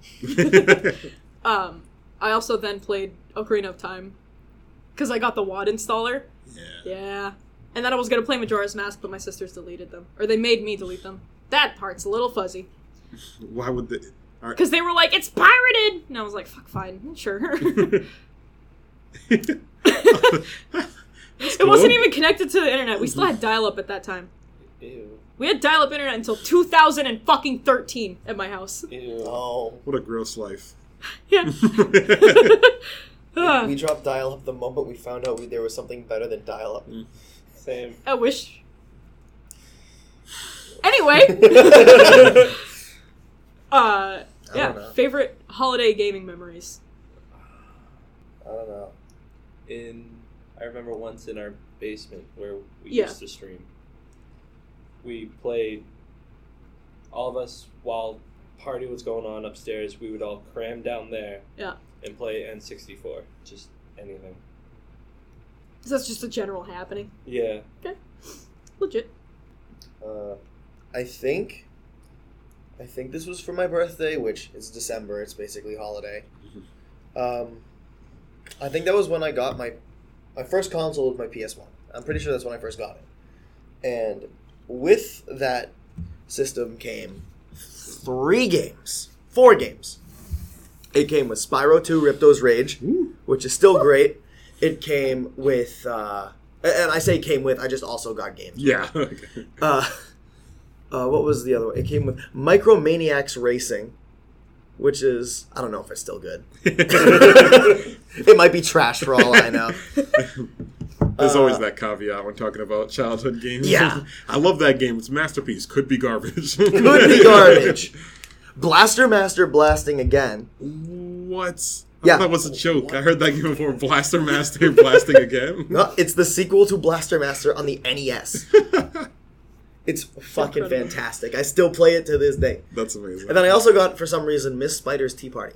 Um, I also then played Ocarina of Time because I got the W A D installer. Yeah. Yeah. And then I was going to play Majora's Mask, but my sisters deleted them. Or they made me delete them. That part's a little fuzzy. Why would they? All right. Because they were like, it's pirated! And I was like, fuck, fine, sure. It wasn't even connected to the internet. We still had dial-up at that time. Ew. We had dial-up internet until two thousand and fucking thirteen at my house. Ew. Oh. What a gross life. Yeah. We, we dropped dial-up the moment we found out we, there was something better than dial-up. Same. I wish. Anyway. uh, yeah. don't know. Favorite holiday gaming memories. I don't know. In I remember once in our basement where we Yeah. used to stream. We played all of us while party was going on upstairs. We would all cram down there. Yeah. And play N sixty-four. Just anything. So that's just a general happening. Yeah. Legit. Uh, I think, I think this was for my birthday, which is December. It's basically holiday. Um, I think that was when I got my, my first console was my P S one. I'm pretty sure that's when I first got it. And with that system came three games, four games. It came with Spyro two Ripto's Rage, Ooh. which is still great. It came with, uh, and I say came with, I just also got games. Yeah. Uh, uh, what was the other one? It came with Micromaniacs Racing, which is, I don't know if it's still good. It might be trash for all I know. There's Uh, always that caveat when talking about childhood games. Yeah. I love that game. It's a masterpiece. Could be garbage. Could be garbage. Blaster Master Blasting Again. What? I Yeah. thought that was a joke. I heard that game before. Blaster Master blasting again. No, it's the sequel to Blaster Master on the N E S. It's fucking incredible. fantastic. I still play it to this day. That's amazing. And then I also got, for some reason, Miss Spider's Tea Party.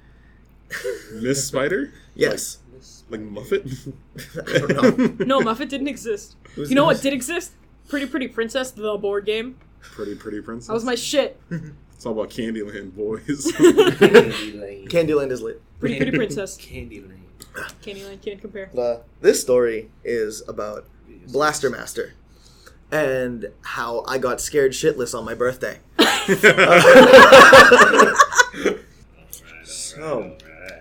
Miss Spider? Yes. Like Muffet? I don't know. No, Muffet didn't exist. Who's You know what this? did exist? Pretty Pretty Princess, the board game. Pretty Pretty Princess. That was my shit. It's all about Candyland, boys. Candyland. Candyland is lit. Pretty Pretty Princess. Candyland. Candyland can't compare. Uh, this story is about Blaster Master and how I got scared shitless on my birthday. So,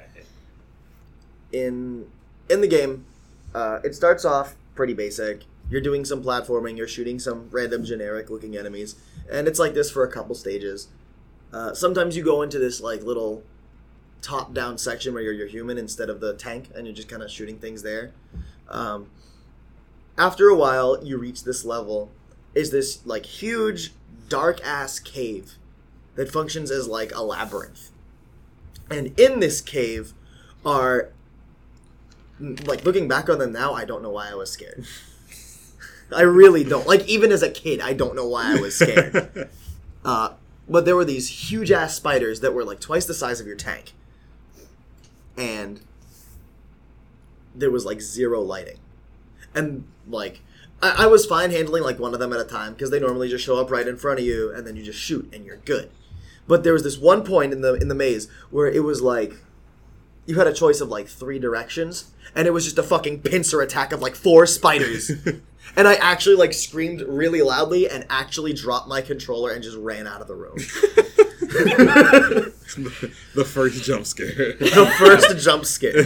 in in the game, uh, it starts off pretty basic. You're doing some platforming. You're shooting some random generic-looking enemies, and it's like this for a couple stages. Uh, sometimes you go into this like little top-down section where you're your human instead of the tank, and you're just kind of shooting things there. Um, after a while, you reach this level. Is this like huge, dark-ass cave that functions as like a labyrinth, and in this cave are, like, looking back on them now, I don't know why I was scared. I really don't. Like, even as a kid, I don't know why I was scared. Uh, but there were these huge-ass spiders that were, like, twice the size of your tank. And there was, like, zero lighting. And, like, I, I was fine handling, like, one of them at a time, because they normally just show up right in front of you, and then you just shoot, and you're good. But there was this one point in the in the maze where it was, like, you had a choice of, like, three directions, and it was just a fucking pincer attack of, like, four spiders. And I actually, like, screamed really loudly and actually dropped my controller and just ran out of the room. The first jump scare. The first jump scare.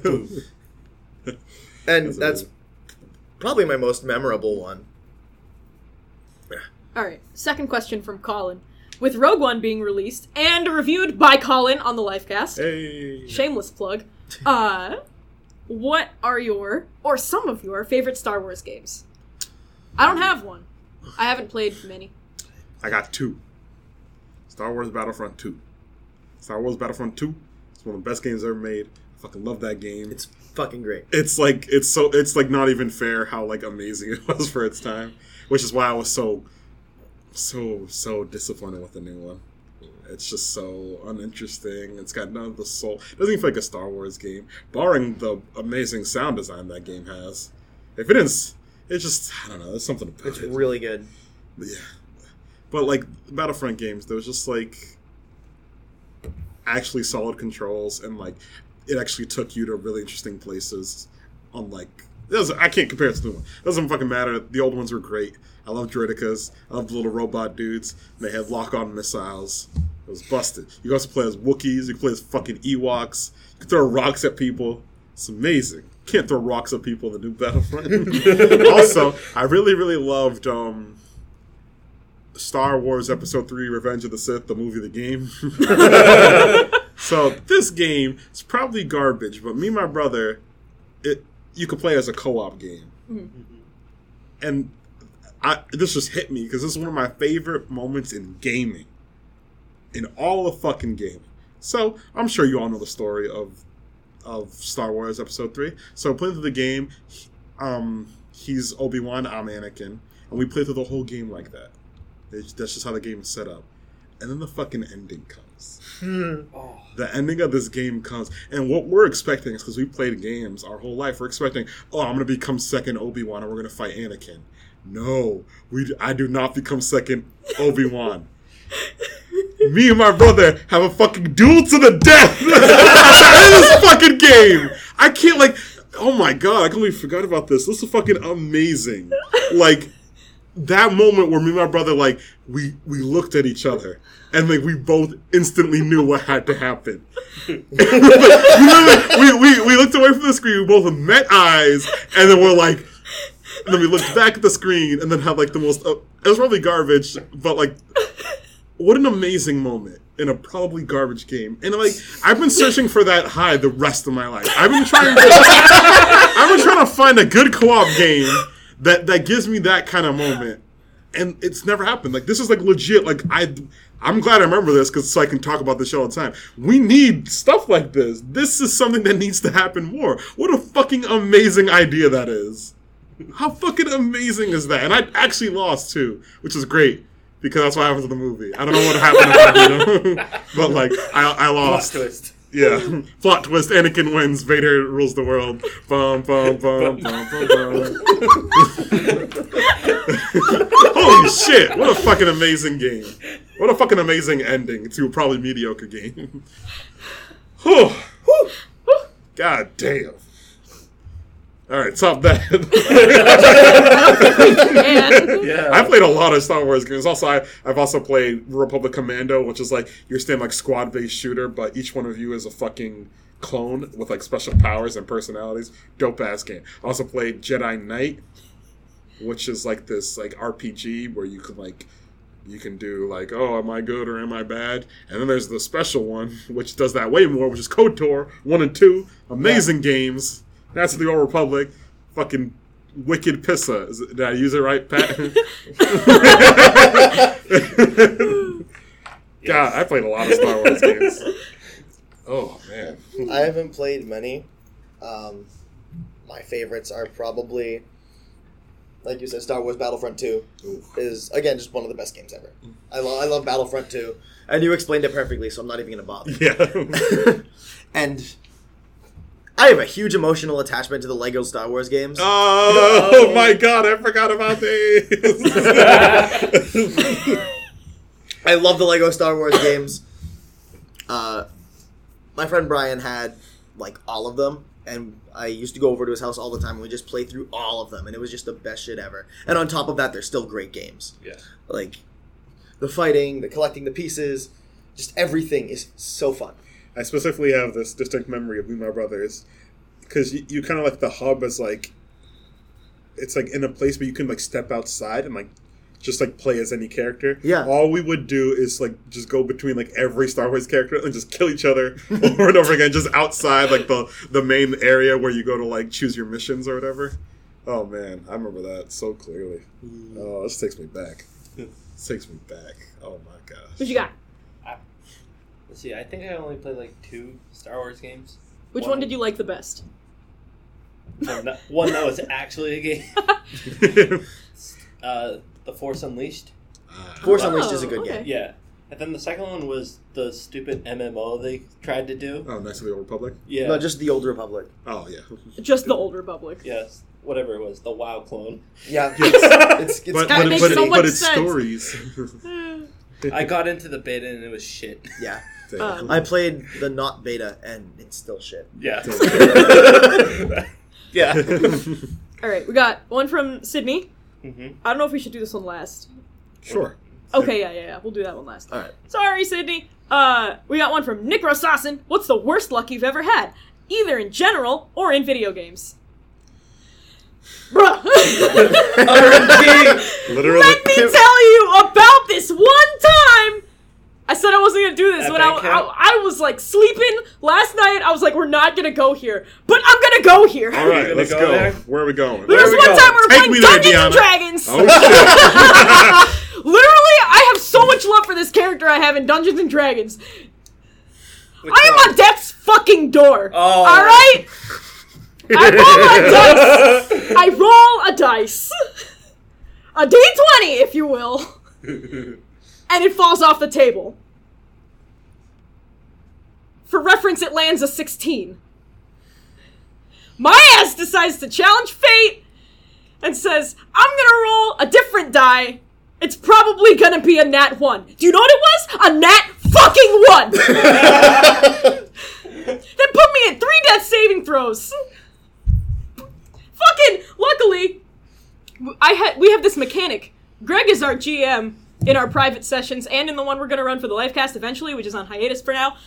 And That's that's amazing. probably my most memorable one. Alright, second question from Colin. With Rogue One being released and reviewed by Colin on the Lifecast, Hey. shameless plug, uh, what are your, or some of your, favorite Star Wars games? I don't have one. I haven't played many. I got two. Star Wars Battlefront two. Star Wars Battlefront two. It's one of the best games ever made. I fucking love that game. It's fucking great. It's like it's so it's like not even fair how like amazing it was for its time, which is why I was so so so disappointed with the new one. It's just so uninteresting. It's got none of the soul. It doesn't even feel like a Star Wars game, barring the amazing sound design that game has. If it is, it's just I don't know. There's something about It's it. really good. Yeah. But, like, Battlefront games, there was just, like, actually solid controls, and, like, it actually took you to really interesting places on, like... It doesn't, I can't compare it to the new one. It doesn't fucking matter. The old ones were great. I love Droidekas. I love the little robot dudes. And they had lock-on missiles. It was busted. You can also play as Wookiees. You can play as fucking Ewoks. You can throw rocks at people. It's amazing. can't throw rocks at people in the new Battlefront. Also, I really, really loved um, Star Wars Episode three, Revenge of the Sith, the movie, the game. So this game is probably garbage, but me and my brother, it you could play as a co-op game. Mm-hmm. And I, this just hit me because this is one of my favorite moments in gaming. In all of fucking gaming. So, I'm sure you all know the story of of Star Wars Episode three. So, playing through the game, he, um, he's Obi-Wan, I'm Anakin, and we play through the whole game like that. It's, that's just how the game is set up. And then the fucking ending comes. Oh. The ending of this game comes, and what we're expecting is, because we played games our whole life, we're expecting, oh, I'm going to become second Obi-Wan, and we're going to fight Anakin. No, we. I do not become second Obi-Wan. Me and my brother have a fucking duel to the death in this fucking game. I can't, like, oh my god, I completely forgot about this. This is fucking amazing. Like, that moment where me and my brother, like, we, we looked at each other and, like, we both instantly knew what had to happen. Like, we, we, we looked away from the screen, we both met eyes, and then we're like, and then we looked back at the screen and then had, like, the most, uh, it was probably garbage, but, like, what an amazing moment in a probably garbage game. And, like, I've been searching for that high the rest of my life. I've been trying to, I've been trying to find a good co-op game that, that gives me that kind of moment. And it's never happened. Like, this is, like, legit. Like, I, I'm glad I remember this because so I can talk about this show all the time. We need stuff like this. This is something that needs to happen more. What a fucking amazing idea that is. How fucking amazing is that? And I actually lost, too, which is great. Because that's what happens in the movie. I don't know what happened if I beat him. But, like, I, I lost. Plot twist. Yeah. Plot twist. Anakin wins. Vader rules the world. Bum, bum, bum, bum, bum, bum. Holy shit. What a fucking amazing game. What a fucking amazing ending to a probably mediocre game. Whew. God damn. All right, stop that. Yeah. I played a lot of Star Wars games. Also, I, I've also played Republic Commando, which is like you're staying like squad-based shooter, but each one of you is a fucking clone with like special powers and personalities. Dope ass game. I also played Jedi Knight, which is like this like R P G where you can like you can do like, oh, am I good or am I bad? And then there's the special one, which does that way more, which is KOTOR one and two. Amazing yeah. games. That's the Old Republic. Fucking wicked pissa. Is it, did I use it right, Pat? God, I played a lot of Star Wars games. Oh, man. I haven't played many. Um, my favorites are probably, like you said, Star Wars Battlefront two. Ooh. Is, again, just one of the best games ever. I, lo- I love Battlefront two. And you explained it perfectly, so I'm not even going to bother. Yeah. And I have a huge emotional attachment to the Lego Star Wars games. Oh, oh my god, I forgot about these. I love the Lego Star Wars games. Uh, my friend Brian had, like, all of them, and I used to go over to his house all the time, and we just play through all of them, and it was just the best shit ever. And on top of that, they're still great games. Yeah. Like, the fighting, the collecting the pieces, just everything is so fun. I specifically have this distinct memory of me and my brothers because you, you kind of like the hub as like it's like in a place where you can like step outside and like just like play as any character. Yeah. All we would do is like just go between like every Star Wars character and just kill each other over and over again, just outside like the the main area where you go to like choose your missions or whatever. Oh man, I remember that so clearly. Oh, this takes me back. This takes me back. Oh my gosh. What you got? Let's see, I think I only played like two Star Wars games. Which one, one did you like the best? One that, one that was actually a game. uh, The Force Unleashed. Uh, Force oh, Unleashed is a good okay. game. Yeah. And then the second one was the stupid M M O they tried to do. Oh, Knights of the Old Republic? Yeah. No, just the Old Republic. Oh, yeah. Just the Old Republic. Yes. Whatever it was. The WoW clone. Yeah. It's, it's, it's but, that but, makes but, so but much it's sense. stories. I got into the beta and it was shit. Yeah. Um, I played the not beta and it's still shit. Yeah. Yeah. Alright, we got one from Sydney. Mm-hmm. I don't know if we should do this one last. Sure. Okay, yeah, yeah, yeah. We'll do that one last. Alright. Sorry, Sydney. Uh, we got one from Nick Rossassin. What's the worst luck you've ever had? Either in general or in video games. Bruh. R N G. Literally. Let me tell you about this one time. I said I wasn't gonna do this At when I, bank camp? I, I was like sleeping last night. I was like, we're not gonna go here, but I'm gonna go here. All right, gonna let's go go. there? Where are we going? There was we one going? time we were Take playing me there, Dungeons and Deanna. Dragons. Oh shit! Literally, I have so much love for this character I have in Dungeons and Dragons. Which I am one? on death's fucking door. Oh. All right. I roll a dice. I roll a dice. A D twenty, if you will. And it falls off the table. For reference, it lands a sixteen. My ass decides to challenge fate and says, I'm gonna roll a different die. It's probably gonna be a nat one. Do you know what it was? A nat fucking one! That put me at three death saving throws. Fucking, luckily, I had we have this mechanic. Greg is our G M in our private sessions and in the one we're gonna run for the Livecast eventually, which is on hiatus for now.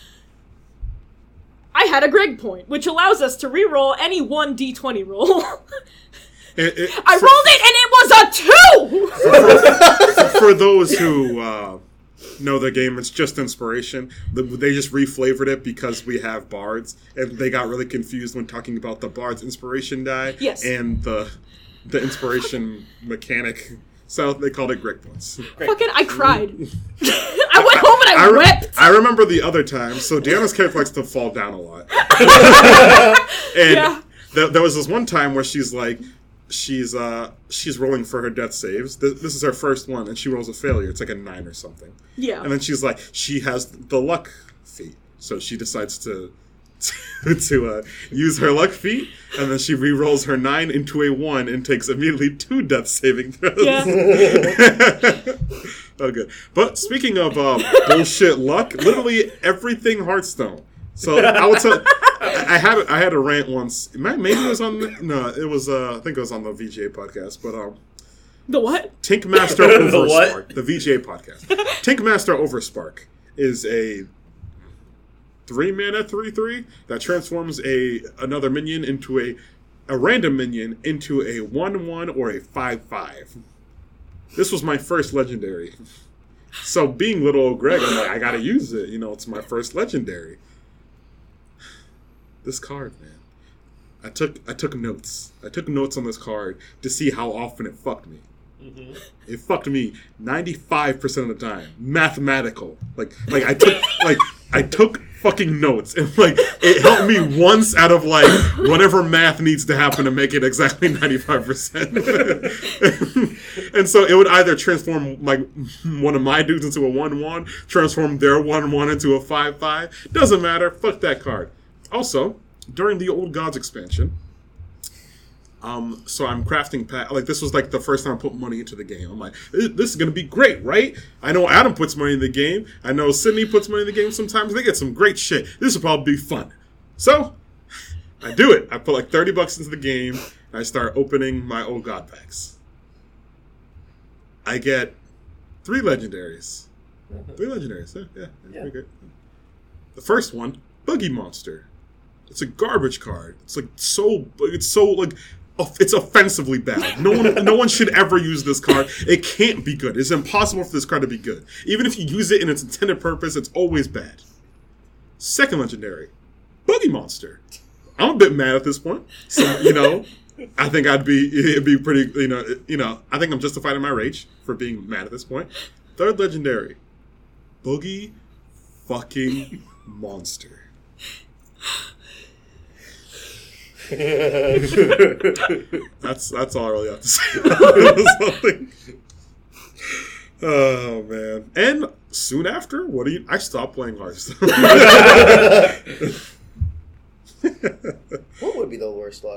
I had a Greg point, which allows us to re-roll any one d twenty roll. It- it- I for, rolled it and it was a two! for those who uh, know the game, it's just inspiration. The- They just reflavored it because we have bards, and they got really confused when talking about the bard's inspiration die Yes. and the the inspiration mechanic. So they called it Greg points. Fucking, I cried. I went home and I, I, re- wept. I remember the other time. So Deanna's character likes to fall down a lot. and Yeah. th- there was this one time where she's like, she's uh she's rolling for her death saves. Th- this is her first one, and she rolls a failure. It's like a nine or something. Yeah. And then she's like, she has the luck feat, so she decides to to, to uh, use her luck feat, and then she re-rolls her nine into a one and takes immediately two death saving throws. Yeah. Oh, good. But speaking of uh, bullshit luck, literally everything Hearthstone. So I would tell. I I had I had a rant once. Maybe it was on. The, no, it was. Uh, I think it was on the V G A podcast. But um, The what? Tinkmaster over The what? Spark, the V G A podcast. Tinkmaster over Spark is a three mana three three that transforms a another minion into a a random minion into a one one or a five five. This was my first legendary. So being little old Greg, I'm like, I gotta use it. You know, it's my first legendary. This card, man. I took I took notes. I took notes on this card to see how often it fucked me. Mm-hmm. It fucked me ninety-five percent of the time. Mathematical. Like like I took like I took fucking notes, and like it helped me once out of like whatever math needs to happen to make it exactly ninety-five percent. And so it would either transform like one of my dudes into a one one, transform their one one into a five five. Doesn't matter. Fuck that card. Also, during the Old Gods expansion, Um, so I'm crafting pack. Like this was like the first time I put money into the game. I'm like, this is gonna be great, right? I know Adam puts money in the game. I know Sydney puts money in the game sometimes. They get some great shit. This will probably be fun. So I do it. I put like thirty bucks into the game, and I start opening my Old God packs. I get three legendaries. Three legendaries. Yeah, yeah, Yeah. pretty good. The first one, Boogie Monster. It's a garbage card. It's like so. It's so like. It's offensively bad. No one, no one should ever use this card. It can't be good. It's impossible for this card to be good. Even if you use it in its intended purpose, it's always bad. Second legendary, Boogie Monster. I'm a bit mad at this point. So you know, I think I'd be it'd be pretty. You know, you know. I think I'm justified in my rage for being mad at this point. Third legendary, Boogie fucking Monster. that's that's all I really have to say. Oh man! And soon after, what do you? I stopped playing Hearthstone. What would be the worst luck?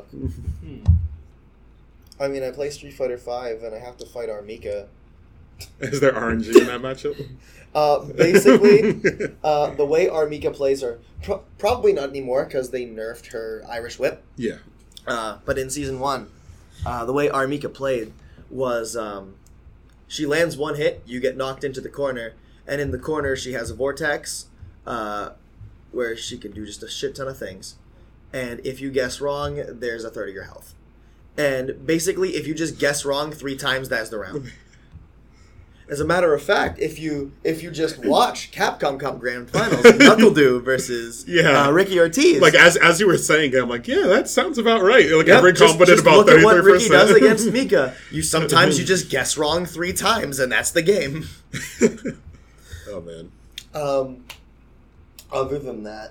I mean, I play Street Fighter five and I have to fight Armika. Is there R N G in that matchup? Uh, basically, uh, the way Armika plays are pro- probably not anymore because they nerfed her Irish Whip. Yeah. Uh, but in season one, uh, the way Armika played was um, she lands one hit, you get knocked into the corner, and in the corner she has a vortex uh, where she can do just a shit ton of things. And if you guess wrong, there's a third of your health. And basically, if you just guess wrong three times, that's the round. As a matter of fact, if you if you just watch Capcom Cup Grand Finals, NuckleDu versus Yeah. uh, Ricky Ortiz, Like as as you were saying, I'm like, yeah, that sounds about right. Like Yep, every just, combo did just about look thirty at what three Ricky does percent against Mika. You sometimes you just guess wrong three times, and that's the game. Oh man. Um, other than that,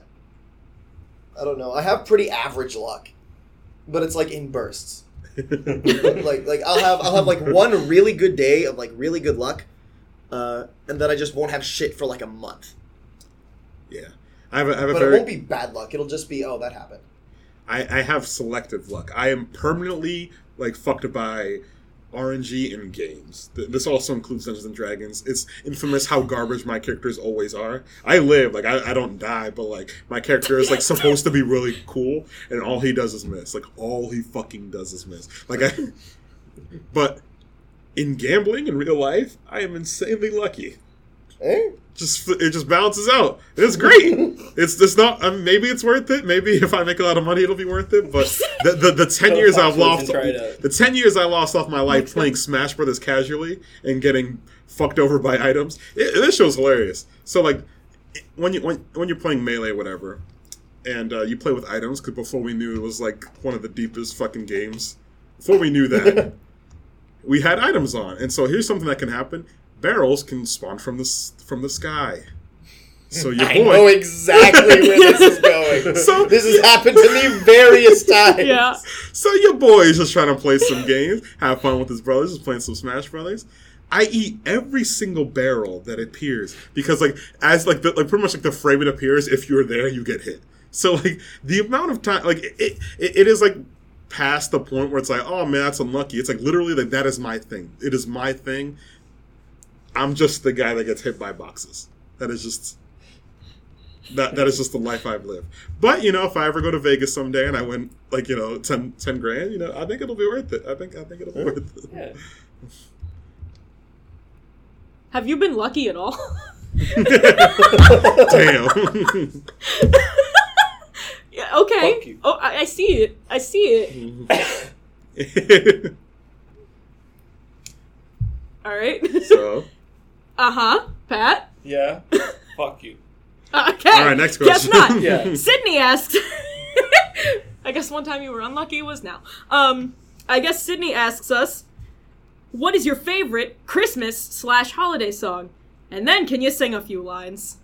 I don't know. I have pretty average luck, but it's like in bursts. like like I'll have I'll have like one really good day of like really good luck, uh, and then I just won't have shit for like a month. Yeah, I have a, I have a But very. it won't be bad luck. It'll just be, oh, that happened. I, I have selective luck. I am permanently like fucked by R N G in games. Th- This also includes Dungeons and Dragons. It's infamous how garbage my characters always are. I live, like I, I don't die, but like my character is like supposed to be really cool, and all he does is miss. Like all he fucking does is miss. Like I, but in gambling in real life, I am insanely lucky. Eh? Just it just balances out. It's great. It's just not. Um, maybe it's worth it. Maybe if I make a lot of money, it'll be worth it. But the the, the ten Go to years I've Foxwoods lost, and try it out. the ten years I lost off my life playing Smash Brothers casually and getting fucked over by items. It, this show's hilarious. So like when you when when you're playing Melee, or whatever, and uh, you play with items, because before we knew it was like one of the deepest fucking games. Before we knew that, we had items on, and so here's something that can happen. Barrels can spawn from the s- from the sky. So your I boy, know exactly where this is going. So- this has happened to me various times. Yeah. so your boy is just trying to play some games, have fun with his brothers, just playing some Smash Brothers. I eat every single barrel that appears because, like, as like the, like pretty much like the frame it appears, if you're there, you get hit. So like the amount of time, like it, it, it is like past the point where it's like, oh man, that's unlucky. It's like literally like that is my thing. It is my thing. I'm just the guy that gets hit by boxes. That is just. That that is just the life I've lived. But, you know, if I ever go to Vegas someday and I win, like, you know, ten, ten grand, you know, I think it'll be worth it. I think I think it'll be worth it. Yeah. Have you been lucky at all? Damn. Yeah, okay. Fuck you. Oh, I, I see it. I see it. All right. So, Uh huh. Pat. Yeah. Fuck you. Okay. all right, next Guess question. not. Yeah. Sydney asked. I guess one time you were unlucky was now. Um, I guess Sydney asks us, "What is your favorite Christmas slash holiday song?" And then, can you sing a few lines?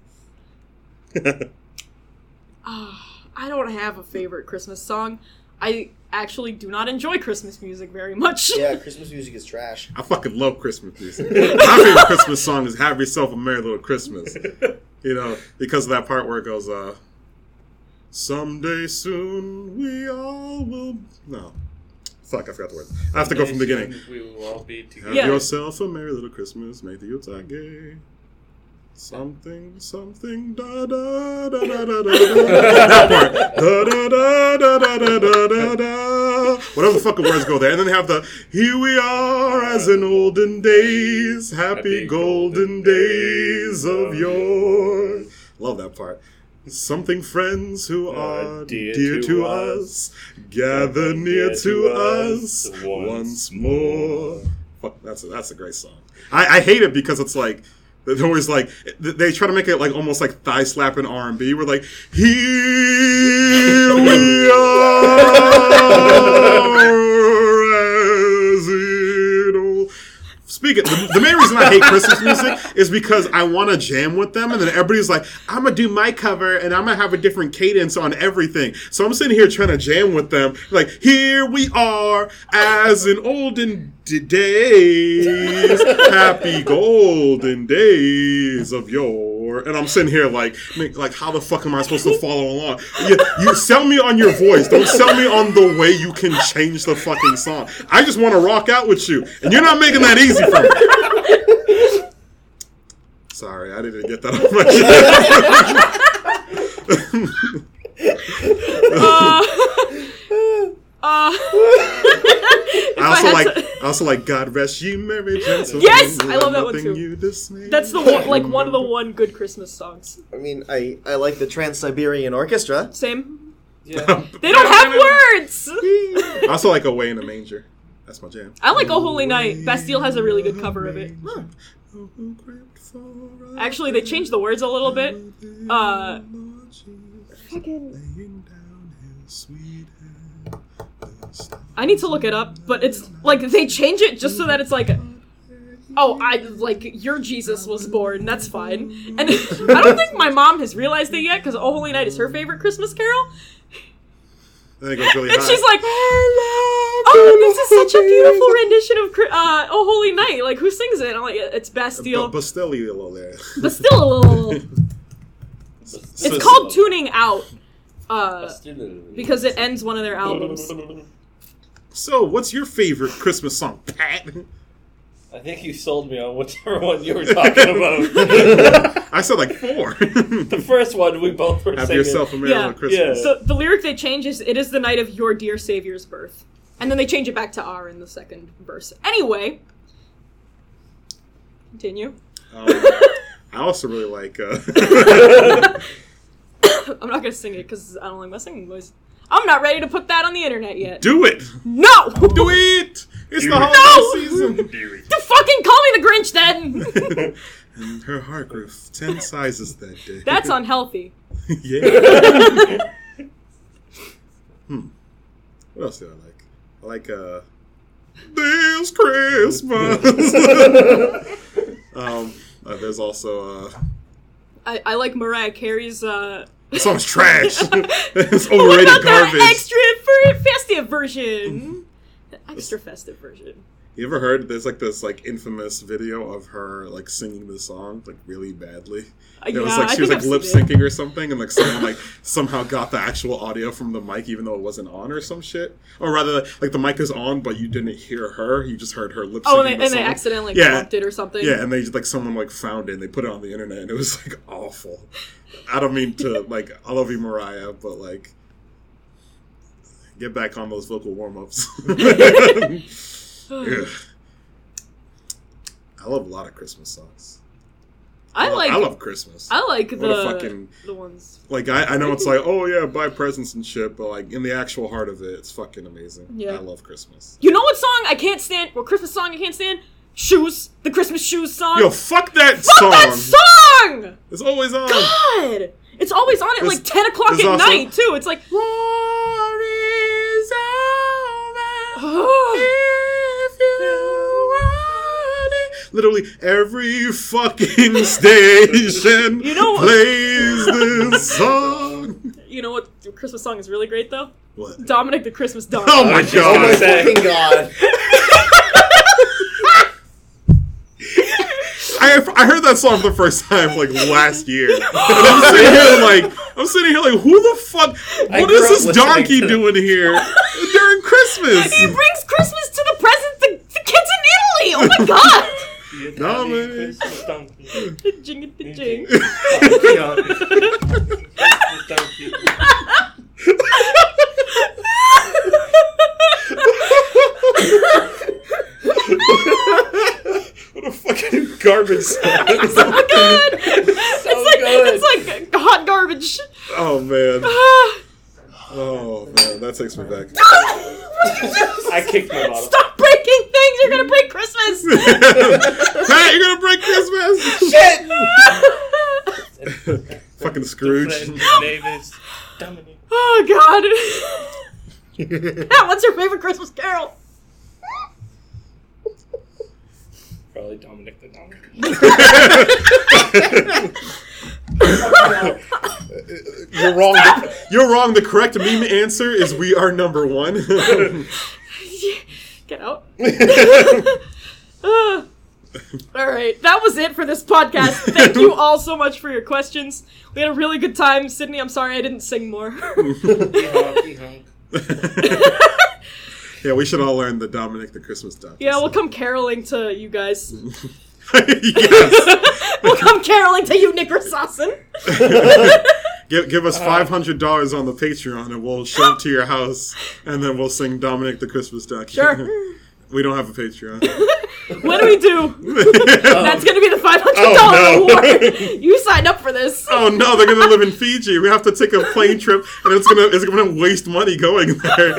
Ah, I don't have a favorite Christmas song. I actually do not enjoy Christmas music very much. Yeah, Christmas music is trash. I fucking love Christmas music. My favorite Christmas song is Have Yourself a Merry Little Christmas. You know, because of that part where it goes, uh, someday soon we all will... No. Fuck, I forgot the words. I have to go from the beginning. We will all be Have together. Yeah. yourself a merry little Christmas, make the Yuletide gay. Something, something, da da da da da da da. That part. Da da da da da da da da da. Whatever the fucking words go there. And then they have the, here we are as in olden days, happy Happy golden golden days of of yore. Love that part. Something friends who are dear, to, us, gather near to us once more. Fuck, that's a, that's a great song. I, I hate it because it's like they're always like they try to make it like almost like thigh slapping R and B. We're like, here we are as in old. Speaking, the, the main reason I hate Christmas music is because I want to jam with them, and then everybody's like, "I'm gonna do my cover, and I'm gonna have a different cadence on everything." So I'm sitting here trying to jam with them, like, "Here we are, as in olden d- days, happy golden days of yore," and I'm sitting here like, like, how the fuck am I supposed to follow along? You, you sell me on your voice, don't sell me on the way you can change the fucking song. I just want to rock out with you, and you're not making that easy. Sorry, I didn't get that off my chest. Uh, uh, I also I like, had to- I also like, God rest ye merry gentlemen. Yes! I love that one nothing too. you dismay. that's the one, like one of the one good Christmas songs. I mean, I, I like the Trans-Siberian Orchestra. Same. Yeah. They don't have words! I also like Away in a Manger. That's my jam. I like Oh Holy Night. Bastille has a really good cover of it. Huh. Actually, they changed the words a little bit. Uh, I need to look it up, but it's like they change it just so that it's like, oh, I like your Jesus was born. That's fine. And I don't think my mom has realized it yet because Oh Holy Night is her favorite Christmas carol. I think it goes really And high. she's like, oh, this is such a beautiful rendition of Chri- uh, Oh Holy Night. Like, who sings it? And I'm like, it's Bastille. But, but still, you little there. Bastille. It's called Tuning Out. Uh, because it ends one of their albums. So, what's your favorite Christmas song, Pat? I think you sold me on whichever one you were talking about. I said like four. The first one we both were Have singing. yourself a Merry Yeah. Little Christmas. Yeah. So the lyric they change is, it is the night of your dear Savior's birth. And then they change it back to R in the second verse. Anyway. Continue. Um, I also really like. Uh, I'm not going to sing it because I don't like my singing voice. I'm not ready to put that on the internet yet. do it! No! Do it! It's Do the it. holiday season! To fucking call me the Grinch then! And her heart grew ten sizes that day. That's unhealthy. Yeah. hmm. What else do I like? I like, uh... This Christmas! um, uh, there's also, uh... I, I like Mariah Carey's, uh... The song's trash! It's what overrated about garbage! the extra for festive version? The extra festive version. You ever heard there's like this like infamous video of her like singing the song like really badly? Uh, It yeah, was like I she was think like I've lip seen it. syncing or something, and like someone like somehow got the actual audio from the mic even though it wasn't on or some shit. Or rather, like the mic is on but you didn't hear her, you just heard her lip syncing. Oh, and they, the and they song. accidentally Yeah. bumped it or something. Yeah, and they just like someone like found it and they put it on the internet and it was like awful. I don't mean to like I love you Mariah, but like get back on those vocal warm ups. Yeah. I love a lot of Christmas songs. I lo- like I love Christmas. I like What the a fucking- the ones. Like I, I know it's like, oh yeah, buy presents and shit, but like in the actual heart of it, it's fucking amazing. Yeah. I love Christmas. You know what song I can't stand? What Christmas song I can't stand? Shoes. The Christmas Shoes song. Yo, fuck that Fuck song. that song! It's always on. God! It's always on at There's- like ten o'clock at there's also- night too. It's like War is over oh. if you want it. Literally every fucking station You know- plays this song. You know what the Christmas song is really great though? What? Dominic the Christmas Dog. Oh my just Oh god. my Say. fucking god. I, I heard that song for the first time like last year, and I'm sitting here like I'm sitting here like who the fuck? I What grew is up this listening donkey to- doing here during Christmas? He brings Christmas to the presents the, the kids in Italy. Oh my god! No, man. Christmas donkey. Jing it the jing. Christmas donkey. What a fucking garbage song! It's so good. So it's like good. it's like hot garbage. Oh man, Ah. oh man, that takes me back. I kicked my bottle. Stop breaking things. You're gonna break Christmas. Pat, you're gonna break Christmas! Shit. Fucking Scrooge. His name is Dominic. Oh god. Pat, what's your favorite Christmas carol? Probably Dominic the Donkey. You're wrong. You're wrong. The correct meme answer is we are number one. Get out. Ah. All right, that was it for this podcast. Thank you all so much for your questions. We had a really good time. Sydney, I'm sorry I didn't sing more. Hee-honk, hee-honk. Yeah, we should all learn the Dominic the Christmas donkey. Yeah, we'll song. come caroling to you guys. Yes. We'll come caroling to you, Nick Rassassin. Give, give us five hundred dollars on the Patreon and we'll show up to your house and then we'll sing Dominic the Christmas donkey. Sure. We don't have a Patreon. What do we do? That's gonna be the five hundred dollars Oh, no. reward. You signed up for this. Oh no, they're gonna live in Fiji. We have to take a plane trip, and it's gonna it's gonna waste money going there.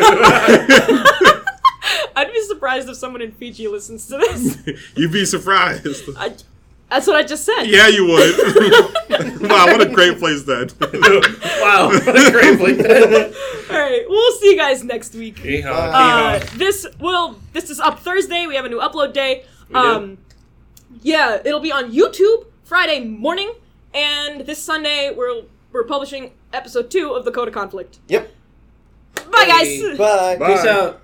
I'd be surprised if someone in Fiji listens to this. You'd be surprised. I, that's what I just said. Yeah, you would. Wow, what a great place then. Wow, what a great place. All right, we'll see you guys next week. Yeehaw, Uh, yeehaw. this will this is up Thursday. We have a new upload day. We do. Um, yeah, it'll be on YouTube Friday morning, and this Sunday we're we're publishing episode two of the Code of Conflict. Yep. Bye, guys. Bye. Bye. Peace out.